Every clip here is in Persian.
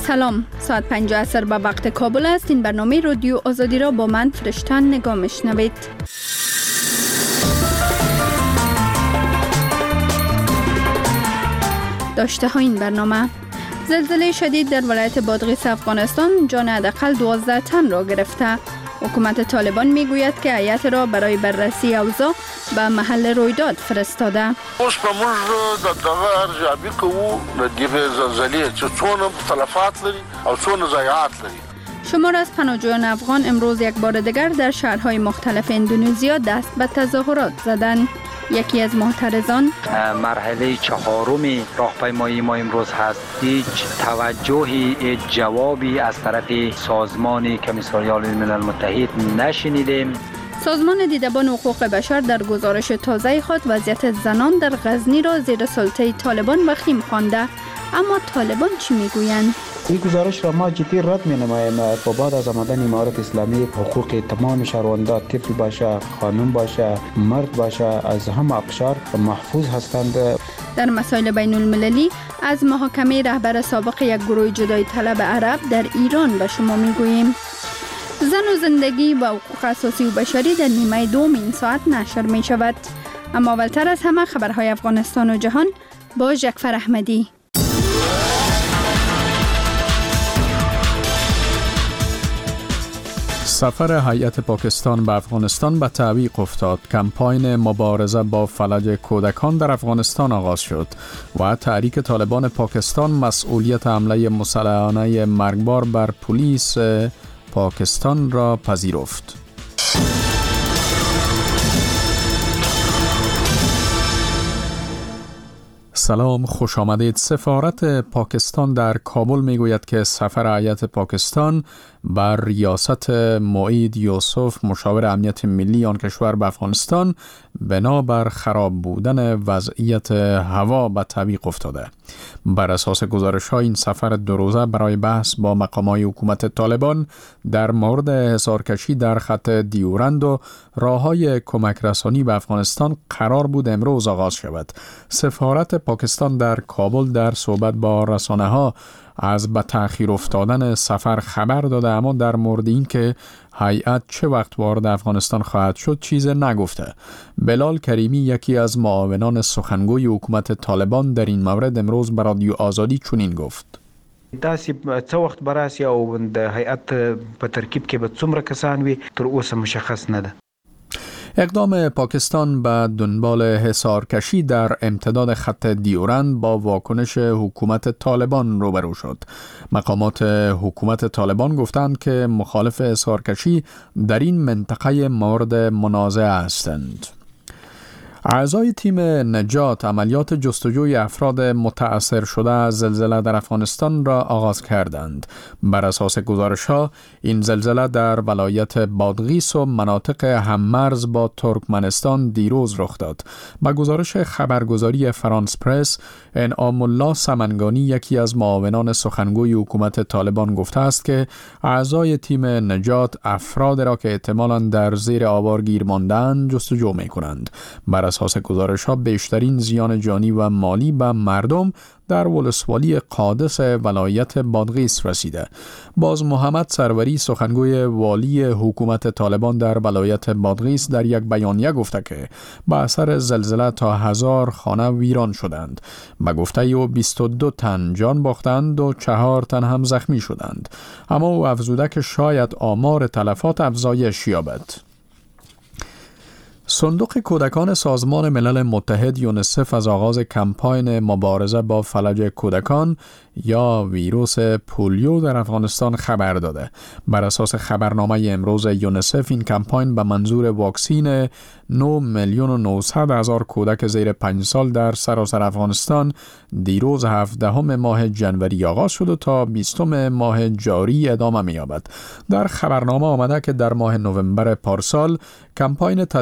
سلام، ساعت 5 عصر به وقت کابل است. این برنامه رادیو آزادی را با من فرشتن نگاه میشنوید. داشته ها این برنامه: زلزله شدید در ولایت بادغیس افغانستان جان حداقل 12 تن را گرفته. حکومت طالبان میگوید که هیئت را برای بررسی اوضاع به محل رویداد فرستاده. اوس په موږ د دغه ارزیابي کوو د دې زلزلې چې څونه تلفات لري او څونه ضایعات لري. شمار از پناهجویان افغان امروز یک بار دیگر در شهرهای مختلف اندونزیا دست به تظاهرات زدند. یکی از معترضان: مرحله چهارم راهپیمایی ما امروز هست. هیچ توجهی، هیچ جوابی از طرف سازمان کمیساریات ملل متحد نشنیدیم. سازمان دیدبان حقوق بشر در گزارش تازه خود وضعیت زنان در غزنی را زیر سلطه طالبان وخیم خوانده. اما طالبان چی میگویند؟ این گزارش را ما جدی رد می نماییم. با بعد از آمدن امارت اسلامی حقوق تمام شهروندان، طفل باشه، خانم باشه، مرد باشه، از همه اقشار محفوظ هستند. در مسائل بین المللی از محاکمه رهبر سابق یک گروه جدایی طلب عرب در ایران به شما میگوییم. زن و زندگی و حقوق اساسی و بشری در نیمه دوم این ساعت نشر می شود. اما اولتر از همه خبرهای افغانستان و جهان با جعفر احمدی. سفر هیئت پاکستان به افغانستان به تعویق افتاد. کمپاین مبارزه با فلج کودکان در افغانستان آغاز شد و تحریک طالبان پاکستان مسئولیت حمله مسلحانه مرگبار بر پلیس پاکستان را پذیرفت. سلام، خوش آمدید. سفارت پاکستان در کابل میگوید که سفر هیئت پاکستان بر ریاست معید یوسف مشاور امنیت ملی آن کشور به افغانستان بنابر خراب بودن وضعیت هوا به تعویق افتاده. بر اساس گزارش ها این سفر 2 روزه برای بحث با مقامای حکومت طالبان در مورد حصارکشی در خط دیورند و راههای کمک رسانی به افغانستان قرار بود امروز آغاز شود. سفارت پاکستان در کابل در صحبت با رسانه ها از به تأخیر افتادن سفر خبر داده، اما در مورد این که هیئت چه وقت وارد افغانستان خواهد شد چیز نگفته. بلال کریمی، یکی از معاونان سخنگوی حکومت طالبان، در این مورد امروز به رادیو آزادی چنین گفت: داسې څه وخت به راسي او د هیئت په ترکیب کې به څومره کسان وي تر اوسه مشخص نه ده. اقدام پاکستان به دنبال حصارکشی در امتداد خط دیورند با واکنش حکومت طالبان روبرو شد. مقامات حکومت طالبان گفتند که مخالف حصارکشی در این منطقه مورد منازعه هستند. اعضای تیم نجات عملیات جستجوی افراد متأثر شده از زلزله در افغانستان را آغاز کردند. بر اساس گزارش‌ها این زلزله در ولایت بادغیس و مناطق هممرز با ترکمنستان دیروز رخ داد. با گزارش خبرگزاری فرانس پرس، انعام الله سمنگانی، یکی از معاونان سخنگوی حکومت طالبان، گفته است که اعضای تیم نجات افراد را که احتمالاً در زیر آوار گیر مانده‌اند جستجو می‌کنند. بر اساس گزارش‌ها بیشترین زیان جانی و مالی به مردم در ولسوالی قادس ولایت بادغیس رسیده. باز محمد سروری، سخنگوی والی حکومت طالبان در ولایت بادغیس، در یک بیانیه گفته که به اثر زلزله تا 1000 خانه ویران شدند. به گفته او 22 تن جان باختند و 4 تن هم زخمی شدند. اما او افزوده که شاید آمار تلفات افزایش یابد. صندوق کودکان سازمان ملل متحد یونسف از آغاز کمپاین مبارزه با فلج کودکان یا ویروس پولیو در افغانستان خبر داده. بر اساس خبرنامه امروز یونسف، این کمپاین به منظور واکسین 9,900,000 کودک زیر 5 سال در سراسر افغانستان دیروز 17 ماه جنوری آغاز شد و تا 20 ماه جاری ادامه می‌یابد. در خبرنامه آمده که در ماه نوامبر پارسال کمپاین تطبیق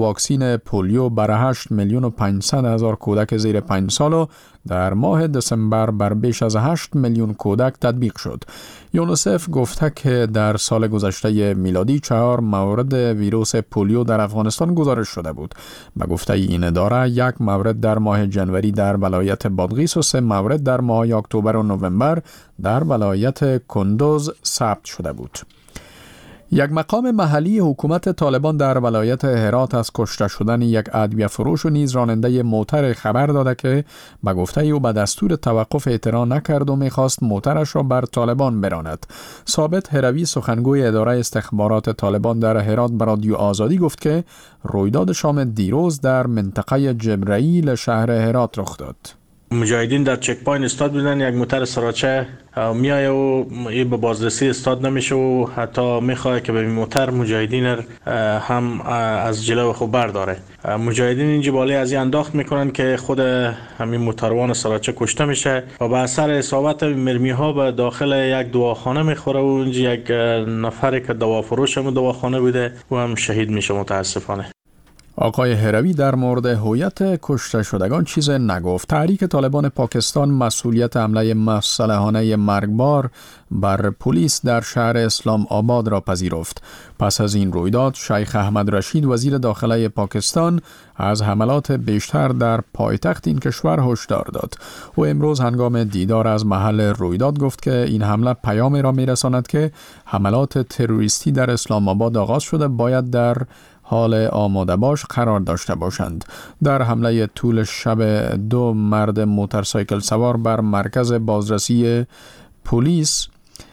واکسین پولیو بر 8 میلیون و 500 هزار کودک زیر 5 سال و در ماه دسامبر بر بیش از 8 میلیون کودک تطبیق شد. یونیسف گفته که در سال گذشته میلادی 4 مورد ویروس پولیو در افغانستان گزارش شده بود. به گفته این اداره 1 مورد در ماه جنوری در ولایت بادغیس و 3 مورد در ماه اکتبر و نوامبر در ولایت کندوز ثبت شده بود. یک مقام محلی حکومت طالبان در ولایت هرات از کشته شدن یک ادویه فروش و نیز راننده موتر خبر داده که به گفته او به دستور توقف اعتراض نکرد و می‌خواست موترش را بر طالبان براند. ثابت هروی سخنگوی اداره استخبارات طالبان در هرات به رادیو آزادی گفت که رویداد شام دیروز در منطقه جبرائیل شهر هرات رخ داد. مجاهدین در چک پوینت استاد بودن، یک موتر سراچه میایه و این به بازرسی استاد نمیشه و حتی میخواه که به موتر مجاهدین هم از جلو خود برداره. مجاهدین این جباله از این انداخت میکنن که خود همین موتروان سراچه کشته میشه و به اثر اصابت مرمی ها به داخل یک دواخانه میخوره و اونجا یک نفری که دوافروش هم دواخانه بوده و هم شهید میشه متاسفانه. آقای هروی در مورد هویت کشته شدگان چیز نگفت. تحریک طالبان پاکستان مسئولیت حمله مسلحانه مرگبار بر پلیس در شهر اسلام آباد را پذیرفت. پس از این رویداد شیخ احمد رشید وزیر داخله پاکستان از حملات بیشتر در پایتخت این کشور هشدار داد. او امروز هنگام دیدار از محل رویداد گفت که این حمله پیامی را میرساند که حملات تروریستی در اسلام آباد آغاز شده باید در حال آماده باش قرار داشته باشند. در حمله طول شب 2 مرد موتورسایکل سوار بر مرکز بازرسی پلیس،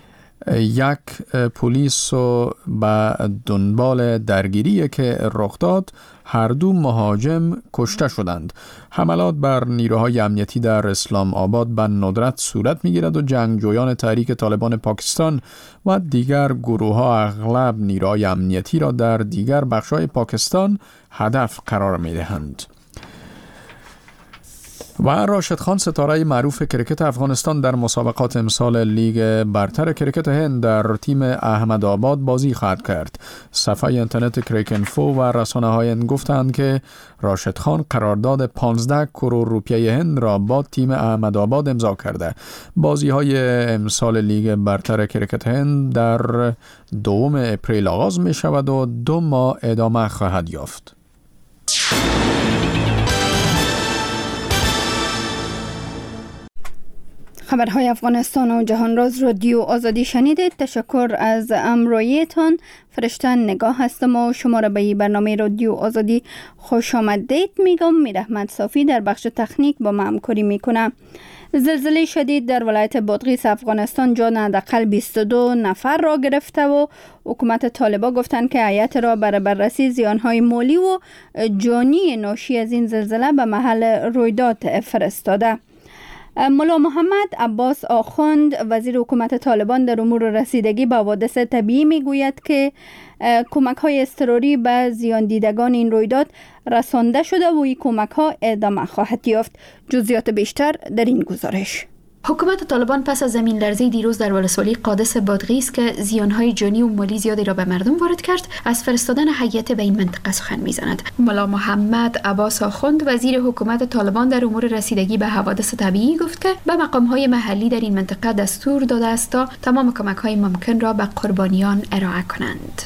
یک پلیس و به دنبال درگیری که رخ داد هر دو مهاجم کشته شدند. حملات بر نیروهای امنیتی در اسلام آباد به ندرت صورت می‌گیرد و جنگجویان تحریک طالبان پاکستان و دیگر گروه‌ها اغلب نیروهای امنیتی را در دیگر بخش‌های پاکستان هدف قرار می‌دهند. و راشد خان ستاره معروف کرکت افغانستان در مسابقات امسال لیگ برتر کرکت هند در تیم احمدآباد بازی خواهد کرد. صفحه اینترنت کریکنفو و رسانه‌های هند گفتند که راشد خان قرارداد 15 کرور روپیه هند را با تیم احمدآباد امضا کرده. بازی‌های امسال لیگ برتر کرکت هند در 2 اپریل آغاز می شود و 2 ماه ادامه خواهد یافت. خبرهای افغانستان و جهان راز رادیو آزادی شنیدید. تشکر از همراهیتان. فرشتن نگاه هستم و شما را به برنامه رادیو آزادی خوش آمدید میگم. میر احمد صافی در بخش تکنیک با ما همکاری میکنه. زلزله شدید در ولایت بادغیس افغانستان جان حداقل 22 نفر را گرفته و حکومت طالبان گفتند که هیئت را برای بررسی زیانهای مالی و جانی ناشی از این زلزله به محل رویداد فرستاده. ملا محمد عباس آخوند وزیر حکومت طالبان در امور رسیدگی به حوادث طبیعی میگوید که کمک‌های اضطراری به زیان دیدگان این رویداد رسانده شده و این کمک‌ها ادامه خواهد یافت. جزئیات بیشتر در این گزارش. حکومت طالبان پس از زمین لرزه دیروز در ولسوالی قادس بادغیس که زیانهای جانی و مالی زیادی را به مردم وارد کرد، از فرستادن هیئت به این منطقه سخن می‌زند. ملا محمد عباس آخوند وزیر حکومت طالبان در امور رسیدگی به حوادث طبیعی گفت که به مقام‌های محلی در این منطقه دستور داده است تا تمام کمک‌های ممکن را به قربانیان ارائه کنند.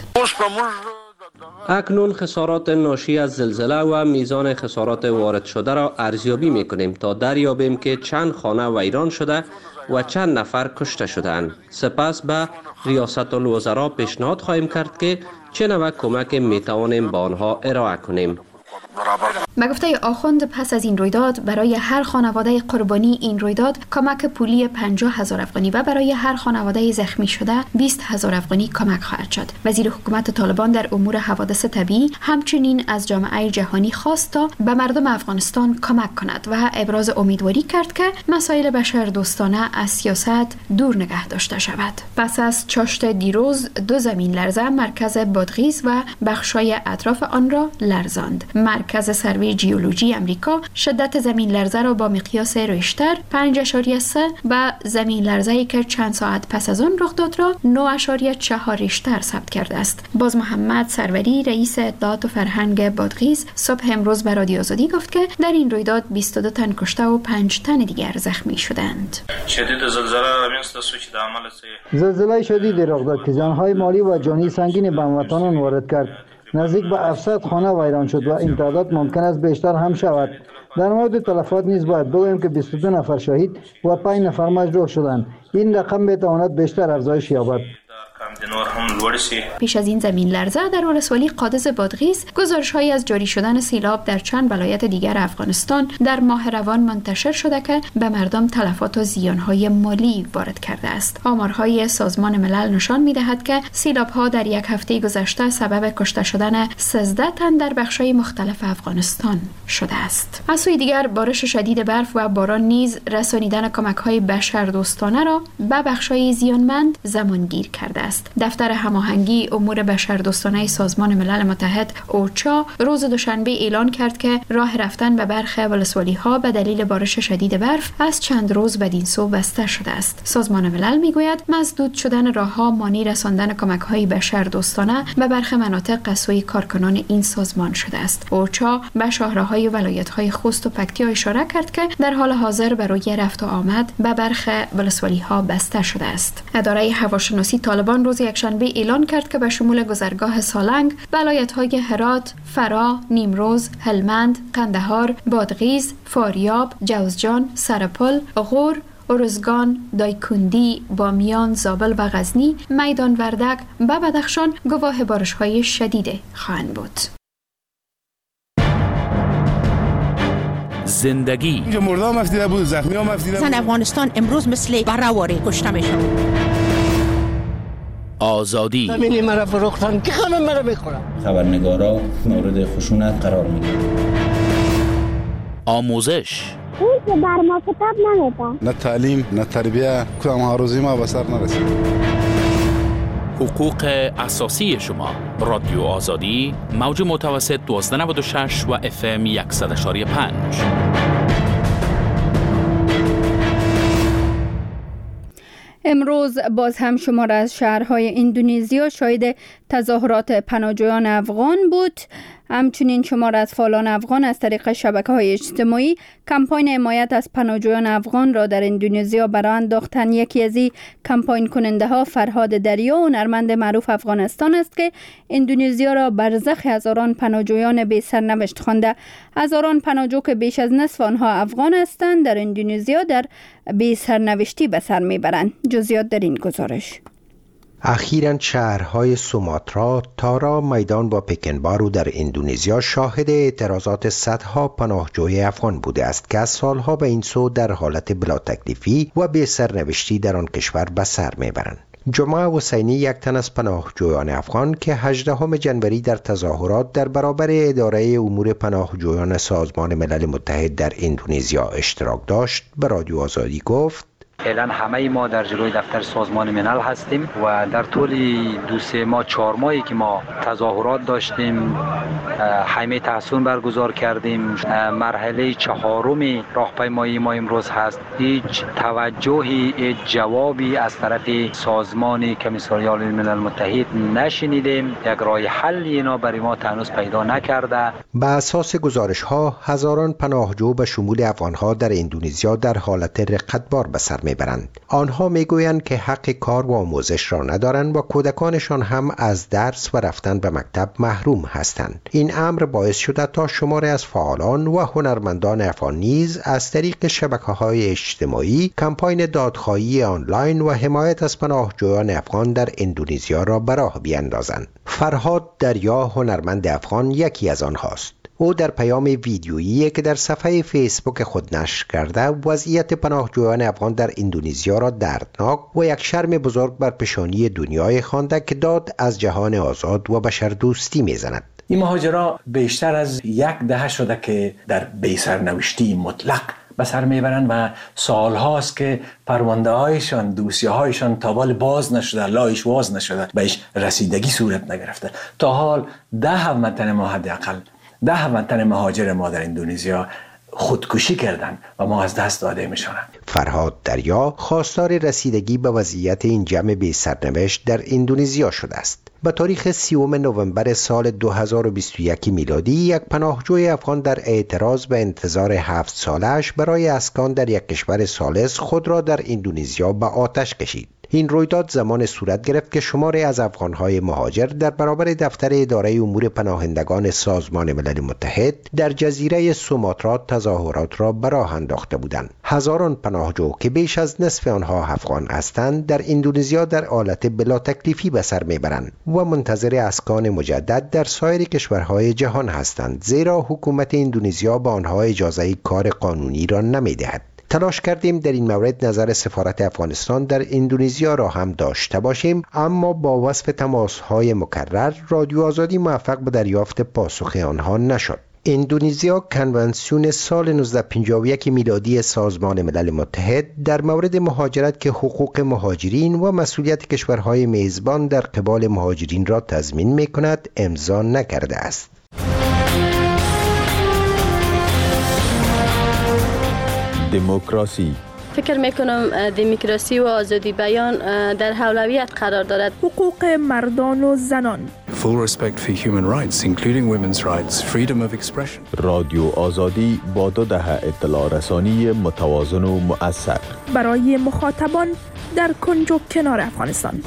اکنون خسارات ناشی از زلزله و میزان خسارات وارد شده را ارزیابی می‌کنیم تا دریابیم که چند خانه ویران شده و چند نفر کشته شدند. سپس به ریاست الوزراء پیشنهاد خواهیم کرد که چه نوع کمک میتوانیم به آنها ارائه کنیم. به گفته آخوند پس از این رویداد برای هر خانواده قربانی این رویداد کمک پولی 50,000 افغانی و برای هر خانواده زخمی شده 20,000 افغانی کمک خواهد شد. وزیر حکومت طالبان در امور حوادث طبیعی همچنین از جامعه جهانی خواست تا به مردم افغانستان کمک کند و ابراز امیدواری کرد که مسائل بشردوستانه از سیاست دور نگه داشته شود. پس از چاشت دیروز 2 زمین لرزه مرکز بادغیس و بخشای اطراف آن را لرزاند. مرگ مرکز سروی جیولوژی امریکا شدت زمین لرزه را با مقیاس ریشتر 5.3 و زمین لرزه‌ای که چند ساعت پس از آن رخ داد را 9.4 ریشتر ثبت کرده است. باز محمد سروری رئیس اطلاعات و فرهنگ بادغیس صبح امروز به رادیو آزادی گفت که در این رویداد 22 تن کشته و 5 تن دیگر زخمی شدند. زلزله شدیدی رخ داد که زیان‌های مالی و جانی سنگین به هموطنان وارد کرد. نزدیک به 700 خانه ویران شد و این تعداد ممکن است بیشتر هم شود. در مورد تلفات نیز باید بگوییم که 22 نفر شهید و 5 نفر مجروح شدند. این رقم میتواند بیشتر افزایش یابد. پیش از این زمین لرزه در ولسوالی قادس بادغیس گزارش‌هایی از جاری شدن سیلاب در چند ولایت دیگر افغانستان در ماه روان منتشر شده که به مردم تلفات و زیان‌های مالی وارد کرده است. آمارهای سازمان ملل نشان می‌دهد که سیلاب‌ها در یک هفته گذشته سبب کشته شدن 13 تن در بخش‌های مختلف افغانستان شده است. از سوی دیگر بارش شدید برف و باران نیز رسانیدن کمک‌های بشردوستانه را به بخش‌های زیانمند زمانگیر کرده است. دفتر هماهنگی امور بشردوستانه سازمان ملل متحد اوچا روز دوشنبه اعلان کرد که راه رفتن به برخی ولسوالی‌ها به دلیل بارش شدید برف از چند روز بدین سو بسته شده است. سازمان ملل میگوید مسدود شدن راه‌ها مانع رساندن کمک‌های بشردوستانه به برخی مناطق از سوی کارکنان این سازمان شده است. اوچا به شاهراهای ولایت‌های خوست و پکتیا اشاره کرد که در حال حاضر برای رفت و آمد به برخی ولسوالی‌ها بسته شده است. اداره هواشناسی طالبان روز یکشنبه اعلان کرد که به شمول گذرگاه سالنگ، ولایت‌های هرات، فرا، نیمروز، هلمند، قندهار، بادغیس، فاریاب، جوزجان، سرپل، غور، ارزگان، دایکندی، بامیان، زابل و غزنی، میدان وردک و بدخشان گواه بارش‌های شدید خواهند بود. زندگی اینجا مردم مفتیده بود، زخمی ها مفتیده بود. زن افغانستان امروز مثل برهواری کشته میشن. آزادی همینی مرا فروختن که همه مرا میخورن. خبرنگارا مورد خشونت قرار میگیرن. آموزش اون که بر ما کتاب نمیده. نه تعلیم نه تربیه کدام هاروزی ما به سر نرسید. حقوق اساسی شما. رادیو آزادی موج متوسط 1296 و FM 100.5. امروز باز هم شمار از شهرهای اندونزیا شاهد تظاهرات پناهجویان افغان بود. همچنین شمار از فعالان افغان از طریق شبکه‌های اجتماعی کمپاین حمایت از پناهجویان افغان را در اندونزیا برآ انداختند. یکی از این کمپاین کننده ها فرهاد دریا، هنرمند معروف افغانستان است که اندونزیا را برزخ هزاران پناهجویان بی سرنوشت خوانده. هزاران پناهجو که بیش از نصف آنها افغان هستند در اندونزیا در بی سرنوشتی به سر میبرند. جزئیات در این گزارش. اخیراً شهرهای سوماترا، تارا، میدان و پکنبارو در اندونزیا شاهد اعتراضات صدها پناهجوی افغان بوده است که از سالها به این سو در حالت بلا تکلیفی و بی سرنوشتی در آن کشور به سر میبرند. جمعه حسینی، یک تن از پناهجویان افغان که 18 جنوری در تظاهرات در برابر اداره امور پناهجویان سازمان ملل متحد در اندونزیا اشتراک داشت، به رادیو آزادی گفت: فعلا همه ما در جلوی دفتر سازمان ملل هستیم و در طول 2-3 ماه 4 ماهی که ما تظاهرات داشتیم، حمایت تحصیل برگزار کردیم. مرحله 4 راهپیمایی ما امروز هست. هیچ توجهی، هیچ جوابی از طرف سازمان کمیساریات ملل متحد نشنیدیم. یک راه حل اینا برای ما هنوز پیدا نکرده. به اساس گزارش ها هزاران پناهجو به شمول افغان ها در اندونزیا در حالت رقتبار به سر میبرند. آنها میگویند که حق کار و آموزش را ندارند و کودکانشان هم از درس و رفتن به مکتب محروم هستند. این امر باعث شده تا شماری از فعالان و هنرمندان افغان نیز از طریق شبکه‌های اجتماعی کمپاین دادخواهی آنلاین و حمایت از پناهجویان افغان در اندونزیا را به راه بیاندازند. فرهاد دریا، هنرمند افغان، یکی از آنهاست. او در پیام ویدیویی که در صفحه فیسبوک خود نشر کرده، وضعیت پناهجویان افغان در اندونزیا را دردناک و یک شرم بزرگ بر پیشانی دنیای خوانده که داد از جهان آزاد و بشردوستی میزند. این مهاجرا بیشتر از 10 دهه شده که در بی‌سرنوشتی مطلق به سر میبرند و سالهاست که پرونده هایشان، دوسیه هایشان تا حال باز نشده، لایش واز نشده، بهش رسیدگی صورت نگرفته. تا حال 10 هموطن ما حداقل 10 تن مهاجر ما در اندونزیا خودکشی کردند و ما از دست داده میشوند. فرهاد دریا خواستار رسیدگی به وضعیت این جمع بی سرنوشت در اندونزیا شده است. به تاریخ 30 نوامبر سال 2021 میلادی یک پناهجوی افغان در اعتراض به انتظار 7 سالش برای اسکان در یک کشور ثالث خود را در اندونزیا به آتش کشید. این رویداد زمان صورت گرفت که شماری از افغانهای مهاجر در برابر دفتر اداره امور پناهندگان سازمان ملل متحد در جزیره سوماترا تظاهرات را به راه انداخته بودند. هزاران پناهجو که بیش از نصف آنها افغان هستند در اندونزیا در حالت بلا تکلیفی به سر میبرند و منتظر اسکان مجدد در سایر کشورهای جهان هستند، زیرا حکومت اندونزیا به آنها اجازه کار قانونی را نمیدهد. تلاش کردیم در این مورد نظر سفارت افغانستان در اندونزیا را هم داشته باشیم، اما با وصف تماس‌های مکرر رادیو آزادی موفق به دریافت پاسخ آنها نشد. اندونزیا کنونسیون سال 1951 میلادی سازمان ملل متحد در مورد مهاجرت که حقوق مهاجرین و مسئولیت کشورهای میزبان در قبال مهاجرین را تضمین می‌کند امضا نکرده است. دموکراسی. فکر میکنم دموکراسی و آزادی بیان در اولویت قرار دارد. حقوق مردان و زنان. Full respect for human rights including women's rights, freedom of expression. رادیو آزادی با 2 دهه اطلاع رسانی متوازن و مؤثر برای مخاطبان در کنج و کنار افغانستان.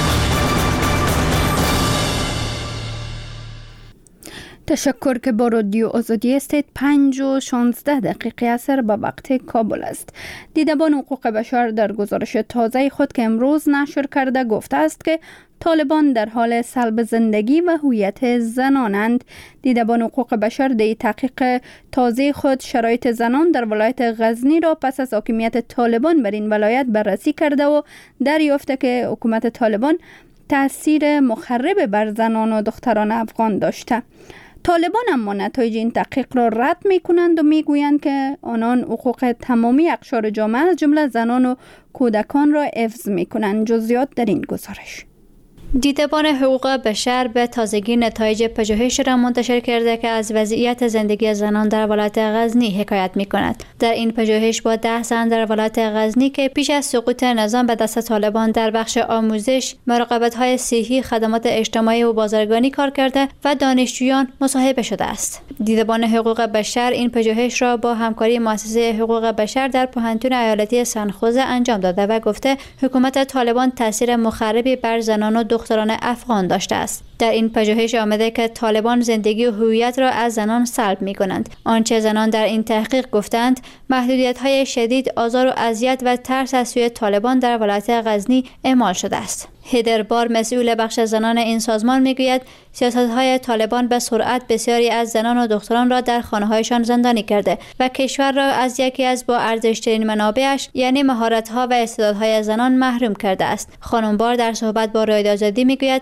تشکر که با رادیو آزادی هستید. 5:16 اثر به وقت کابل است. دیدبان حقوق بشر در گزارش تازه خود که امروز نشر کرده گفته است که طالبان در حال سلب زندگی و هویت زنانند. دیدبان حقوق بشر در تحقیق تازه خود شرایط زنان در ولایت غزنی را پس از حاکمیت طالبان بر این ولایت بررسی کرده و دریافته که حکومت طالبان تأثیر مخرب بر زنان و دختران افغان داشته. طالبان اما نتایج این تحقیق را رد می کنند و می گویند که آنان حقوق تمامی اقشار جامعه از جمله زنان و کودکان را حفظ می کنند. جزئیات در این گزارش. دیدبان حقوق بشر به تازگی نتایج پژوهش را منتشر کرده که از وضعیت زندگی زنان در ولایت غزنی حکایت می کند. در این پژوهش با 10 زن در ولایت غزنی که پیش از سقوط نظام به دست طالبان در بخش آموزش، مراقبت‌های صحی، خدمات اجتماعی و بازرگانی کار کرده و دانشجویان مصاحبه شده است. دیدبان حقوق بشر این پژوهش را با همکاری مؤسسه حقوق بشر در پوهنتون ایالتی سنخوزه انجام داده و گفته حکومت طالبان تاثیر مخربی بر زنان و دختران افغان داشته است. در این پژوهش آمده که طالبان زندگی و هویت را از زنان سلب می کنند. آنچه زنان در این تحقیق گفتند محدودیت‌های شدید، آزار و اذیت و ترس از سوی طالبان در ولایت غزنی اعمال شده است. هیدر بار مسئول بخش زنان این سازمان میگوید سیاست‌های طالبان به سرعت بسیاری از زنان و دختران را در خانه‌هایشان زندانی کرده و کشور را از یکی از با ارزش‌ترین منابعش یعنی مهارت‌ها و استعدادهای زنان محروم کرده است. خانم بار در صحبت با رادیو آزادی میگوید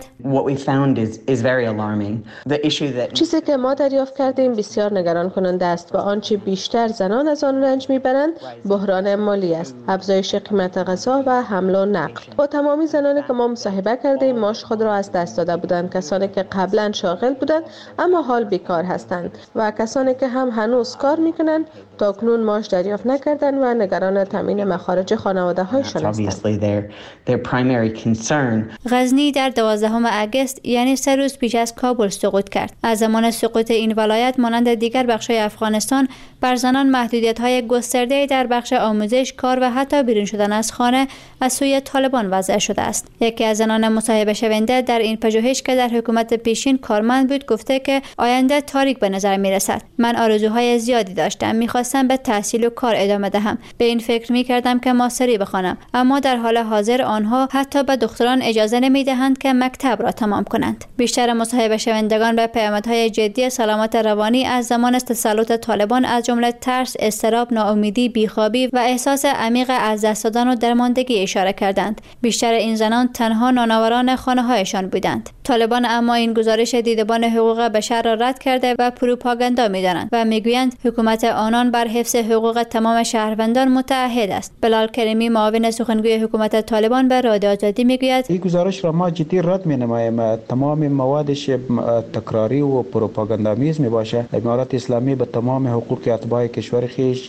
چیزی که ما دریافت کردیم بسیار نگران کننده است و آنچه بیشتر زنان از آن رنج میبرند بحران مالی است، افزایش قیمت غذا و حمل و نقل. با تمامی زنانی که ما مصاحبه کردیم معاش خود را از دست داده بودند، کسانی که قبلا شاغل بودند اما حال بیکار هستند و کسانی که هم هنوز کار میکنند تا اکنون معاش دریافت نکردند و نگران تامین مخارج خانواده هایشان هستند. غزنی در 12 اگست یعنی 3 روز پیش از کابل سقوط کرد. از زمان سقوط این ولایت مانند دیگر بخش‌های افغانستان بر زنان محدودیت‌های گسترده‌ای در بخش آموزش، کار و حتی بیرون شدن از خانه از سوی طالبان وضع شده است. یکی از زنان مصاحبه شونده در این پژوهش که در حکومت پیشین کارمند بود گفته که آینده تاریک به نظر می‌رسد. من آرزوهای زیادی داشتم، می‌خواستم به تحصیل و کار ادامه دهم. به این فکر می‌کردم که ماستری بخوانم، اما در حال حاضر آنها حتی به دختران اجازه نمی‌دهند که مکتب را تمام کنند. بیشتر مصاحبه شوندگان به پیامدهای جدی سلامت روانی از زمان تسلط طالبان از جمله ترس، اضطراب، ناامیدی، بیخوابی و احساس عمیق از دست دادن و درماندگی اشاره کردند. بیشتر این زنان تنها آنها نانآوران خانه‌هایشان بودند. طالبان اما این گزارش دیدبان حقوق بشر را رد کرده و پروپاگاندا می‌دانند و می‌گویند حکومت آنان بر حفظ حقوق تمام شهروندان متعهد است. بلال کریمی معاون سخنگوی حکومت طالبان به رادیو آزادی می‌گوید این گزارش را ما جدی رد می‌نماییم. تمام موادش تکراری و پروپاگاندامیز میباشه. امارات اسلامی به تمام حقوق اتباع کشور خیش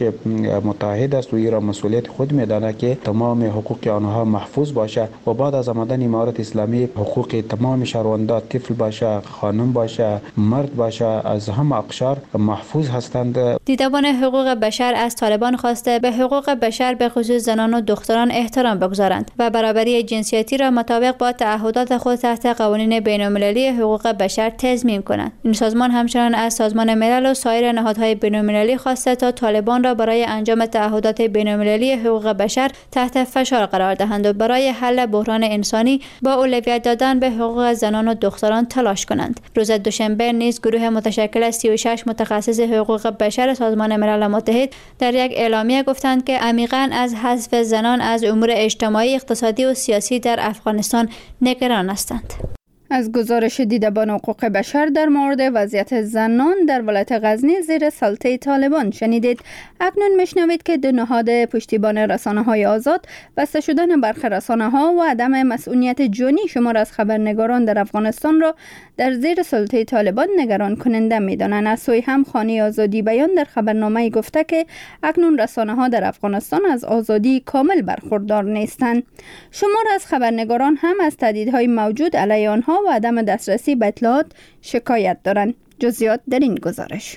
متعهد است و این را مسئولیت خود میدانه که تمام حقوق آنها محفوظ باشه و بعد از آمدن امارات اسلامی حقوق تمام شهروندان، طفل باشه، خانم باشه، مرد باشه، از همه اقشار محفوظ هستند. دیدبان حقوق بشر از طالبان خواسته به حقوق بشر به خصوص زنان و دختران احترام بگذارند و برابری جنسیتی را مطابق با تعهدات خود تحت قوانین بین‌المللی حقوق بشر تضمین کنند. این سازمان همچنان از سازمان ملل و سایر نهادهای بین‌المللی خواسته تا طالبان را برای انجام تعهدات بین‌المللی حقوق بشر تحت فشار قرار دهند و برای حل بحران انسانی با اولویت دادن به حقوق زنان و دختران تلاش کنند. روز دوشنبه نیز گروه متشکل از 36 متخصص حقوق بشر سازمان ملل متحد در یک اعلامیه گفتند که عمیقاً از حذف زنان از امور اجتماعی، اقتصادی و سیاسی در افغانستان نگران هستند. از گزارش دیدبان حقوق بشر در مورد وضعیت زنان در ولایت غزنی زیر سلطه طالبان شنیدید. اکنون میشنوید که دو نهاد پشتیبان رسانه‌های آزاد بسته شدن برخی رسانه‌ها و عدم مسئولیت جانی شمار از خبرنگاران در افغانستان را در زیر سلطه طالبان نگران کننده می‌دانند. از سوی هم خانه آزادی بیان در خبرنامه گفته که اکنون رسانه‌ها در افغانستان از آزادی کامل برخوردار نیستند. شمار از خبرنگاران هم از تهدیدهای موجود علیه آنها و عدم دسترسی به اطلاعات شکایت دارند. جزئیات در این گزارش.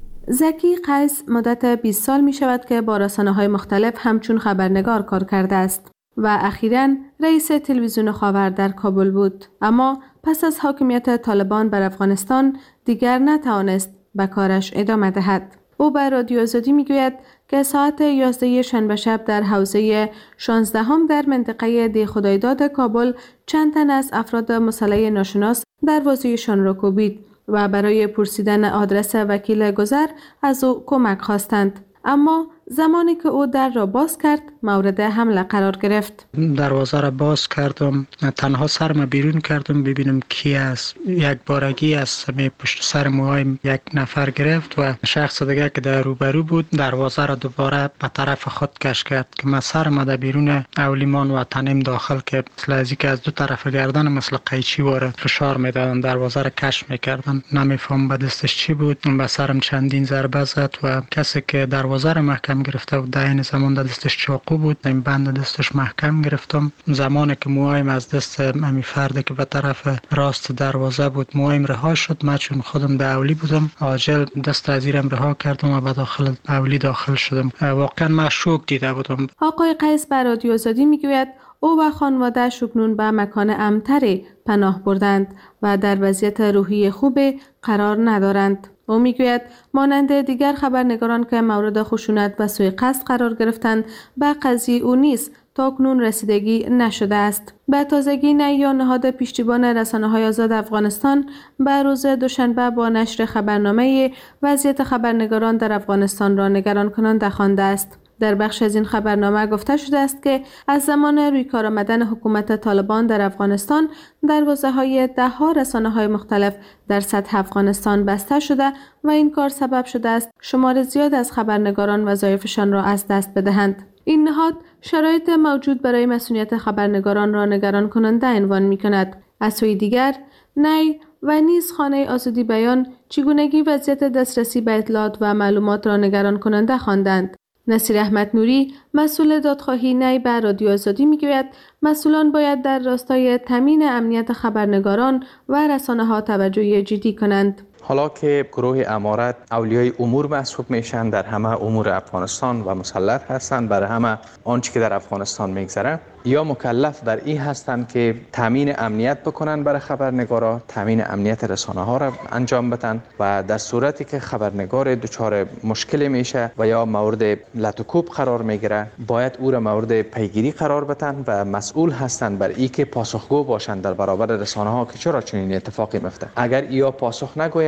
زکی قیس مدت 20 سال می شود که با رسانه‌های مختلف همچون خبرنگار کار کرده است و اخیراً رئیس تلویزیون خاور در کابل بود. اما پس از حاکمیت طالبان بر افغانستان دیگر نتوانست به کارش ادامه دهد. او به رادیو آزادی میگوید که ساعت 11 شنبه شب در حوزه 16 در منطقه دی خدایداد کابل چند تن از افراد مسلح ناشناس دروازه‌شان را کوبید و برای پرسیدن آدرس وکیل گذر از او کمک خواستند. اما زمانی که او در را باز کرد مورد حمله قرار گرفت. دروازه را باز کردم، تنها سرم بیرون کردم ببینم کی است. یک بارگی از پشت سر موهایم یک نفر گرفت و شخص دیگه که در روبرو بود دروازه را دوباره به طرف خود کش کرد که من سرم در بیرون اولیمان و تنم داخل که مثل ازی که از دو طرف گردن مثل قیچی واره فشار میدادن، دروازه را کش میکردن. نمیفهم به دستش چی بود. به سرم چندین ضربه زد و کسی که دروازه را محکم گرفته و در این زمان دستش چاقو بود، این بند دستش محکم گرفتم. زمانی که موهایم از دست امی فرد که به طرف راست دروازه بود موهایم رها شد، من چون خودم در اولی بودم عاجل دست از زیرم رها کردم و به داخل اولی داخل شدم. واقعا من شوک دیده بودم. آقای قیس بر رادیو آزادی میگوید او و خانواده اکنون به مکان امن‌تری پناه بردند و در وضعیت روحی خوب قرار ندارند. او میگوید مانند دیگر خبرنگاران که مورد خشونت و سوء قصد قرار گرفتند به قضیه او نیز تاکنون رسیدگی نشده است. به تازگی یا نهاد پشتیبان رسانه‌های آزاد افغانستان به روز دوشنبه با نشر خبرنامه وضعیت خبرنگاران در افغانستان را نگران کننده خوانده است. در بخش از این خبرنامه گفته شده است که از زمان روی کار آمدن حکومت طالبان در افغانستان دروازه‌های ده‌ها رسانه‌های مختلف در سطح افغانستان بسته شده و این کار سبب شده است شمار زیاد از خبرنگاران وظایفشان را از دست بدهند. این نهاد شرایط موجود برای مسئولیت خبرنگاران را نگران کننده عنوان می‌کند. از سوی دیگر نی و نیز خانه آزادی بیان چگونگی وضعیت دسترسی به اطلاعات و معلومات را نگران کننده خواندند. نصیر احمد نوری مسئول دادخواهی نی به رادیو آزادی میگوید مسئولان باید در راستای تامین امنیت خبرنگاران و رسانه‌ها توجه جدی کنند. حالا که گروه امارت اولیای امور محسوب میشن در همه امور افغانستان و مسلط هستند برای همه آنچه که در افغانستان میگذره، یا مکلف در این هستند که تامین امنیت بکنن برای خبرنگارا، تامین امنیت رسانه ها را انجام بدن و در صورتی که خبرنگار دچار مشکل میشه و یا مورد لطوکوب قرار میگیره باید او را مورد پیگیری قرار بدن و مسئول هستند بر این که پاسخگو باشند در برابر رسانه ها که چرا چنین اتفاقی میفته. اگر یا پاسخ نگوید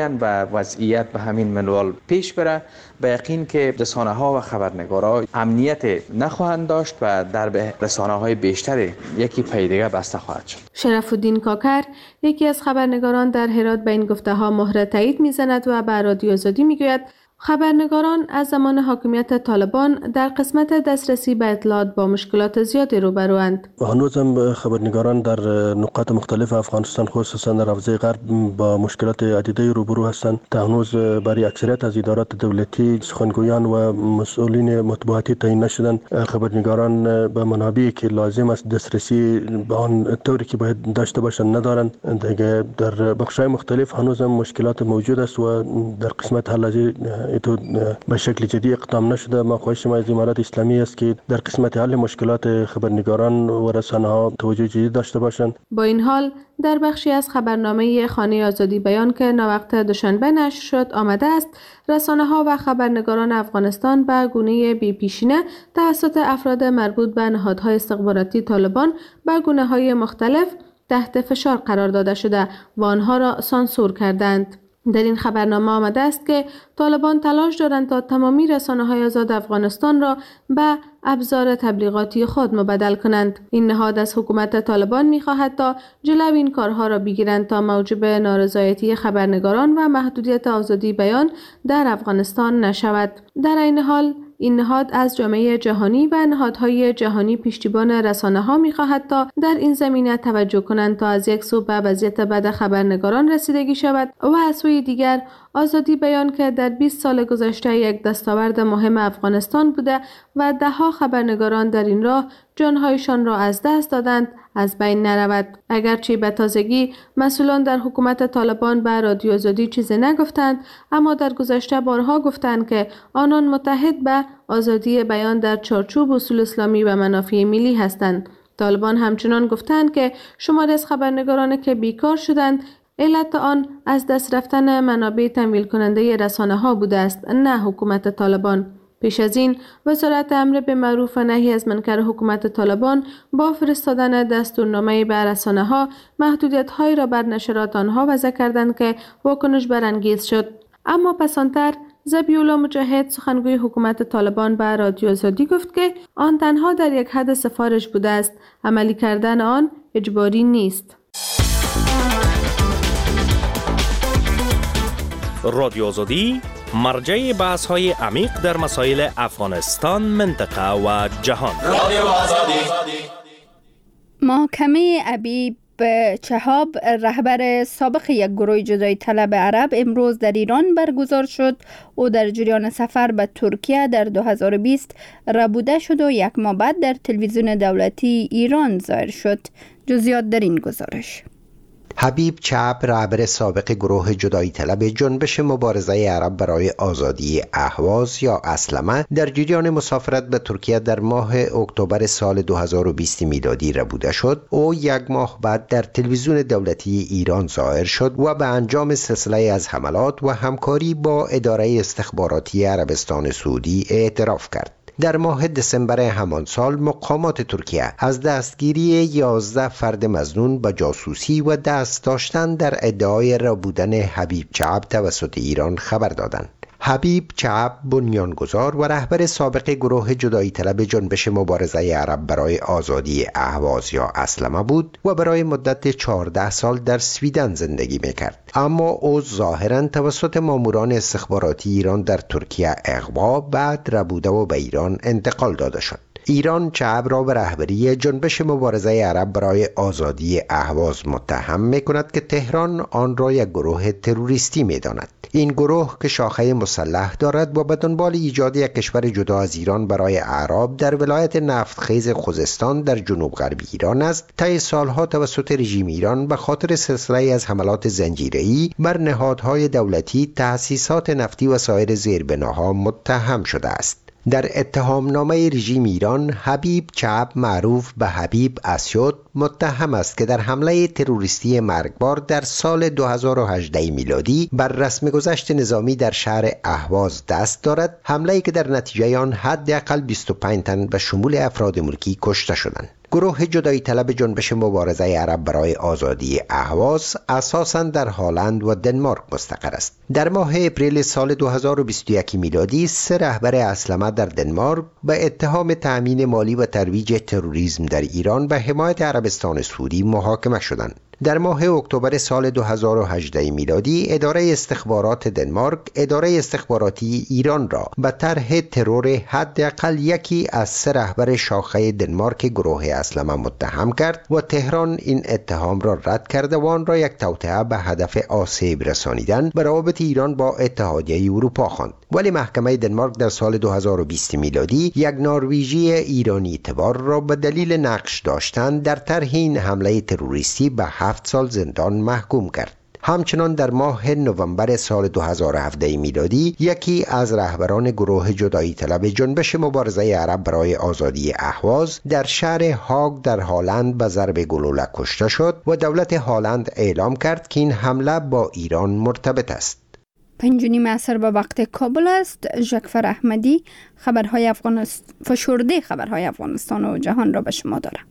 بیاین و وضعیت به همین منوال پیش بره، به یقین که رسانه‌ها و خبرنگارا امنیت نخواهند داشت و در به رسانه‌های بیشتر یکی پی دیگه بسته خواهد شد. شرف الدین کاکر یکی از خبرنگاران در هرات به این گفته‌ها مهر تایید می‌زند و به رادیو آزادی می‌گوید خبرنگاران از زمان حاکمیت طالبان در قسمت دسترسی به اطلاعات با مشکلات زیادی روبروند. هنوز هم خبرنگاران در نقاط مختلف افغانستان خصوصا در حوزه غرب با مشکلات عدیده روبرو هستند. تا هنوز برای اکثریت از ادارات دولتی سخنگویان و مسئولین مطبوعاتی تعیین نشدند. خبرنگاران به منابعی که لازم است دسترسی به آن طوری که باید داشته باشند ندارند. در بخش‌های مختلف هنوز هم مشکلات موجود است و در قسمت حل تو به شکل جدی اقدام نشده. ما خواهش ما از امارات اسلامی است که در قسمت حل مشکلات خبرنگاران و رسانه‌ها توجه جدی داشته باشند. با این حال در بخشی از خبرنامه خانه آزادی بیان که ناوقت دوشنبه نشر شد آمده است رسانه‌ها و خبرنگاران افغانستان به گونه بی‌پیشینه توسط افراد مربوط به نهادهای استخباراتی طالبان به گونه‌های مختلف تحت فشار قرار داده شده و آنها را سانسور کردند. در این خبرنامه آمده است که طالبان تلاش دارند تا تمامی رسانه‌های آزاد افغانستان را به ابزار تبلیغاتی خود مبدل کنند. این نهاد از حکومت طالبان می‌خواهد تا جلو این کارها را بگیرند تا موجب نارضایتی خبرنگاران و محدودیت آزادی بیان در افغانستان نشود. در این حال این نهاد از جامعه جهانی و نهادهای جهانی پشتیبان رسانه‌ها می‌خواهد تا در این زمینه توجه کنند تا از یک سو به وضعیت بد خبرنگاران رسیدگی شود و از سوی دیگر آزادی بیان که در 20 سال گذشته یک دستاورد مهم افغانستان بوده و ده‌ها خبرنگاران در این راه جانهایشان را از دست دادند از بین نرود. اگرچه به تازگی مسئولان در حکومت طالبان به رادیو آزادی چیزی نگفتند، اما در گذشته بارها گفتند که آنان متحد به آزادی بیان در چارچوب اصول اسلامی و منافع ملی هستند. طالبان همچنان گفتند که شماری از خبرنگاران که بیکار شدند علت آن از دست رفتن منابع تمویل کننده رسانه ها بوده است، نه حکومت طالبان. پیش از این وزارت امر به معروف و نهی از منکر حکومت طالبان با فرستادن دستورنامه به رسانه ها محدودیت هایی را بر نشرات آنها وضع کردند که واکنش برانگیز شد. اما پسانتر ذبیح‌الله مجاهد سخنگوی حکومت طالبان به رادیو آزادی گفت که آن تنها در یک حد سفارش بوده است، عملی کردن آن اجباری نیست. رادیو آزادی مرجع بحث‌های عمیق در مسائل افغانستان، منطقه و جهان. رادیو آزادی. محکمه ابیب چهاب رهبر سابق یک گروه جدایی طلب عرب امروز در ایران برگزار شد. او در جریان سفر به ترکیه در 2020 ربوده شد و یک ماه بعد در تلویزیون دولتی ایران ظاهر شد. جزئیات در این گزارش. حبیب چعب رهبر سابق گروه جدایی طلب جنبش مبارزه عرب برای آزادی اهواز یا اسلمه در جریان مسافرت به ترکیه در ماه اکتبر سال 2020 میلادی ربوده شد. او یک ماه بعد در تلویزیون دولتی ایران ظاهر شد و به انجام سلسله از حملات و همکاری با اداره استخباراتی عربستان سعودی اعتراف کرد. در ماه دسامبر همان سال مقامات ترکیه از دستگیری 11 فرد مظنون به جاسوسی و دست داشتن در ادعای ربودن حبیب چعب توسط ایران خبر دادند. حبیب چعب بنیانگذار و رهبر سابق گروه جدایی طلب جنبش مبارزه عرب برای آزادی اهواز یا اسلمه بود و برای مدت 14 سال در سویدن زندگی میکرد. اما او ظاهراً توسط ماموران استخباراتی ایران در ترکیه اغوا، بعد ربوده و به ایران انتقال داده شد. ایران چعب را به رهبری جنبش مبارزه عرب برای آزادی اهواز متهم می‌کند که تهران آن را یک گروه تروریستی می‌داند. این گروه که شاخه مسلح دارد و به دنبال ایجاد یک کشور جدا از ایران برای اعراب در ولایت نفتخیز خوزستان در جنوب غرب ایران است، طی سالها توسط رژیم ایران به خاطر سلسله از حملات زنجیره‌ای بر نهادهای دولتی، تأسیسات نفتی و سایر زیربناها متهم شده است. در اتهامنامه رژیم ایران، حبیب چعب معروف به حبیب اسیود متهم است که در حمله تروریستی مرگبار در سال 2018 میلادی بر رسمگذشت نظامی در شهر اهواز دست دارد، حمله‌ای که در نتیجه آن حداقل 25 تن به شمول افراد ملکی کشته شدند. گروه جدایی طلب جنبش مبارزه عرب برای آزادی اهواز اساساً در هلند و دنمارک مستقر است. در ماه اپریل سال 2021 میلادی 3 رهبر اسلمه در دنمارک به اتهام تأمین مالی و ترویج تروریسم در ایران و حمایت عربستان سعودی محاکمه شدند. در ماه اکتبر سال 2018 میلادی اداره استخبارات دنمارک اداره استخباراتی ایران را به طرح ترور حداقل یکی از 3 رهبر شاخه دنمارک گروه اسلمه متهم کرد و تهران این اتهام را رد کرده و آن را یک توطئه به هدف آسیب رسانیدن به روابط ایران با اتحادیه اروپا خواند. ولی محکمه دنمارک در سال 2020 میلادی یک نروژی ایرانی تبار را به دلیل نقش داشتن در طرح این حمله تروریستی به 7 سال زندان محکوم کرد. همچنان در ماه نوامبر سال 2017 میلادی یکی از رهبران گروه جدایی طلب جنبش مبارزه عرب برای آزادی اهواز در شهر هاگ در هلند به ضرب گلوله کشته شد و دولت هلند اعلام کرد که این حمله با ایران مرتبط است. 5:30 عصر به وقت کابل است. ژکفر احمدی خبرهای فشرده خبرهای افغانستان و جهان را به شما دارم.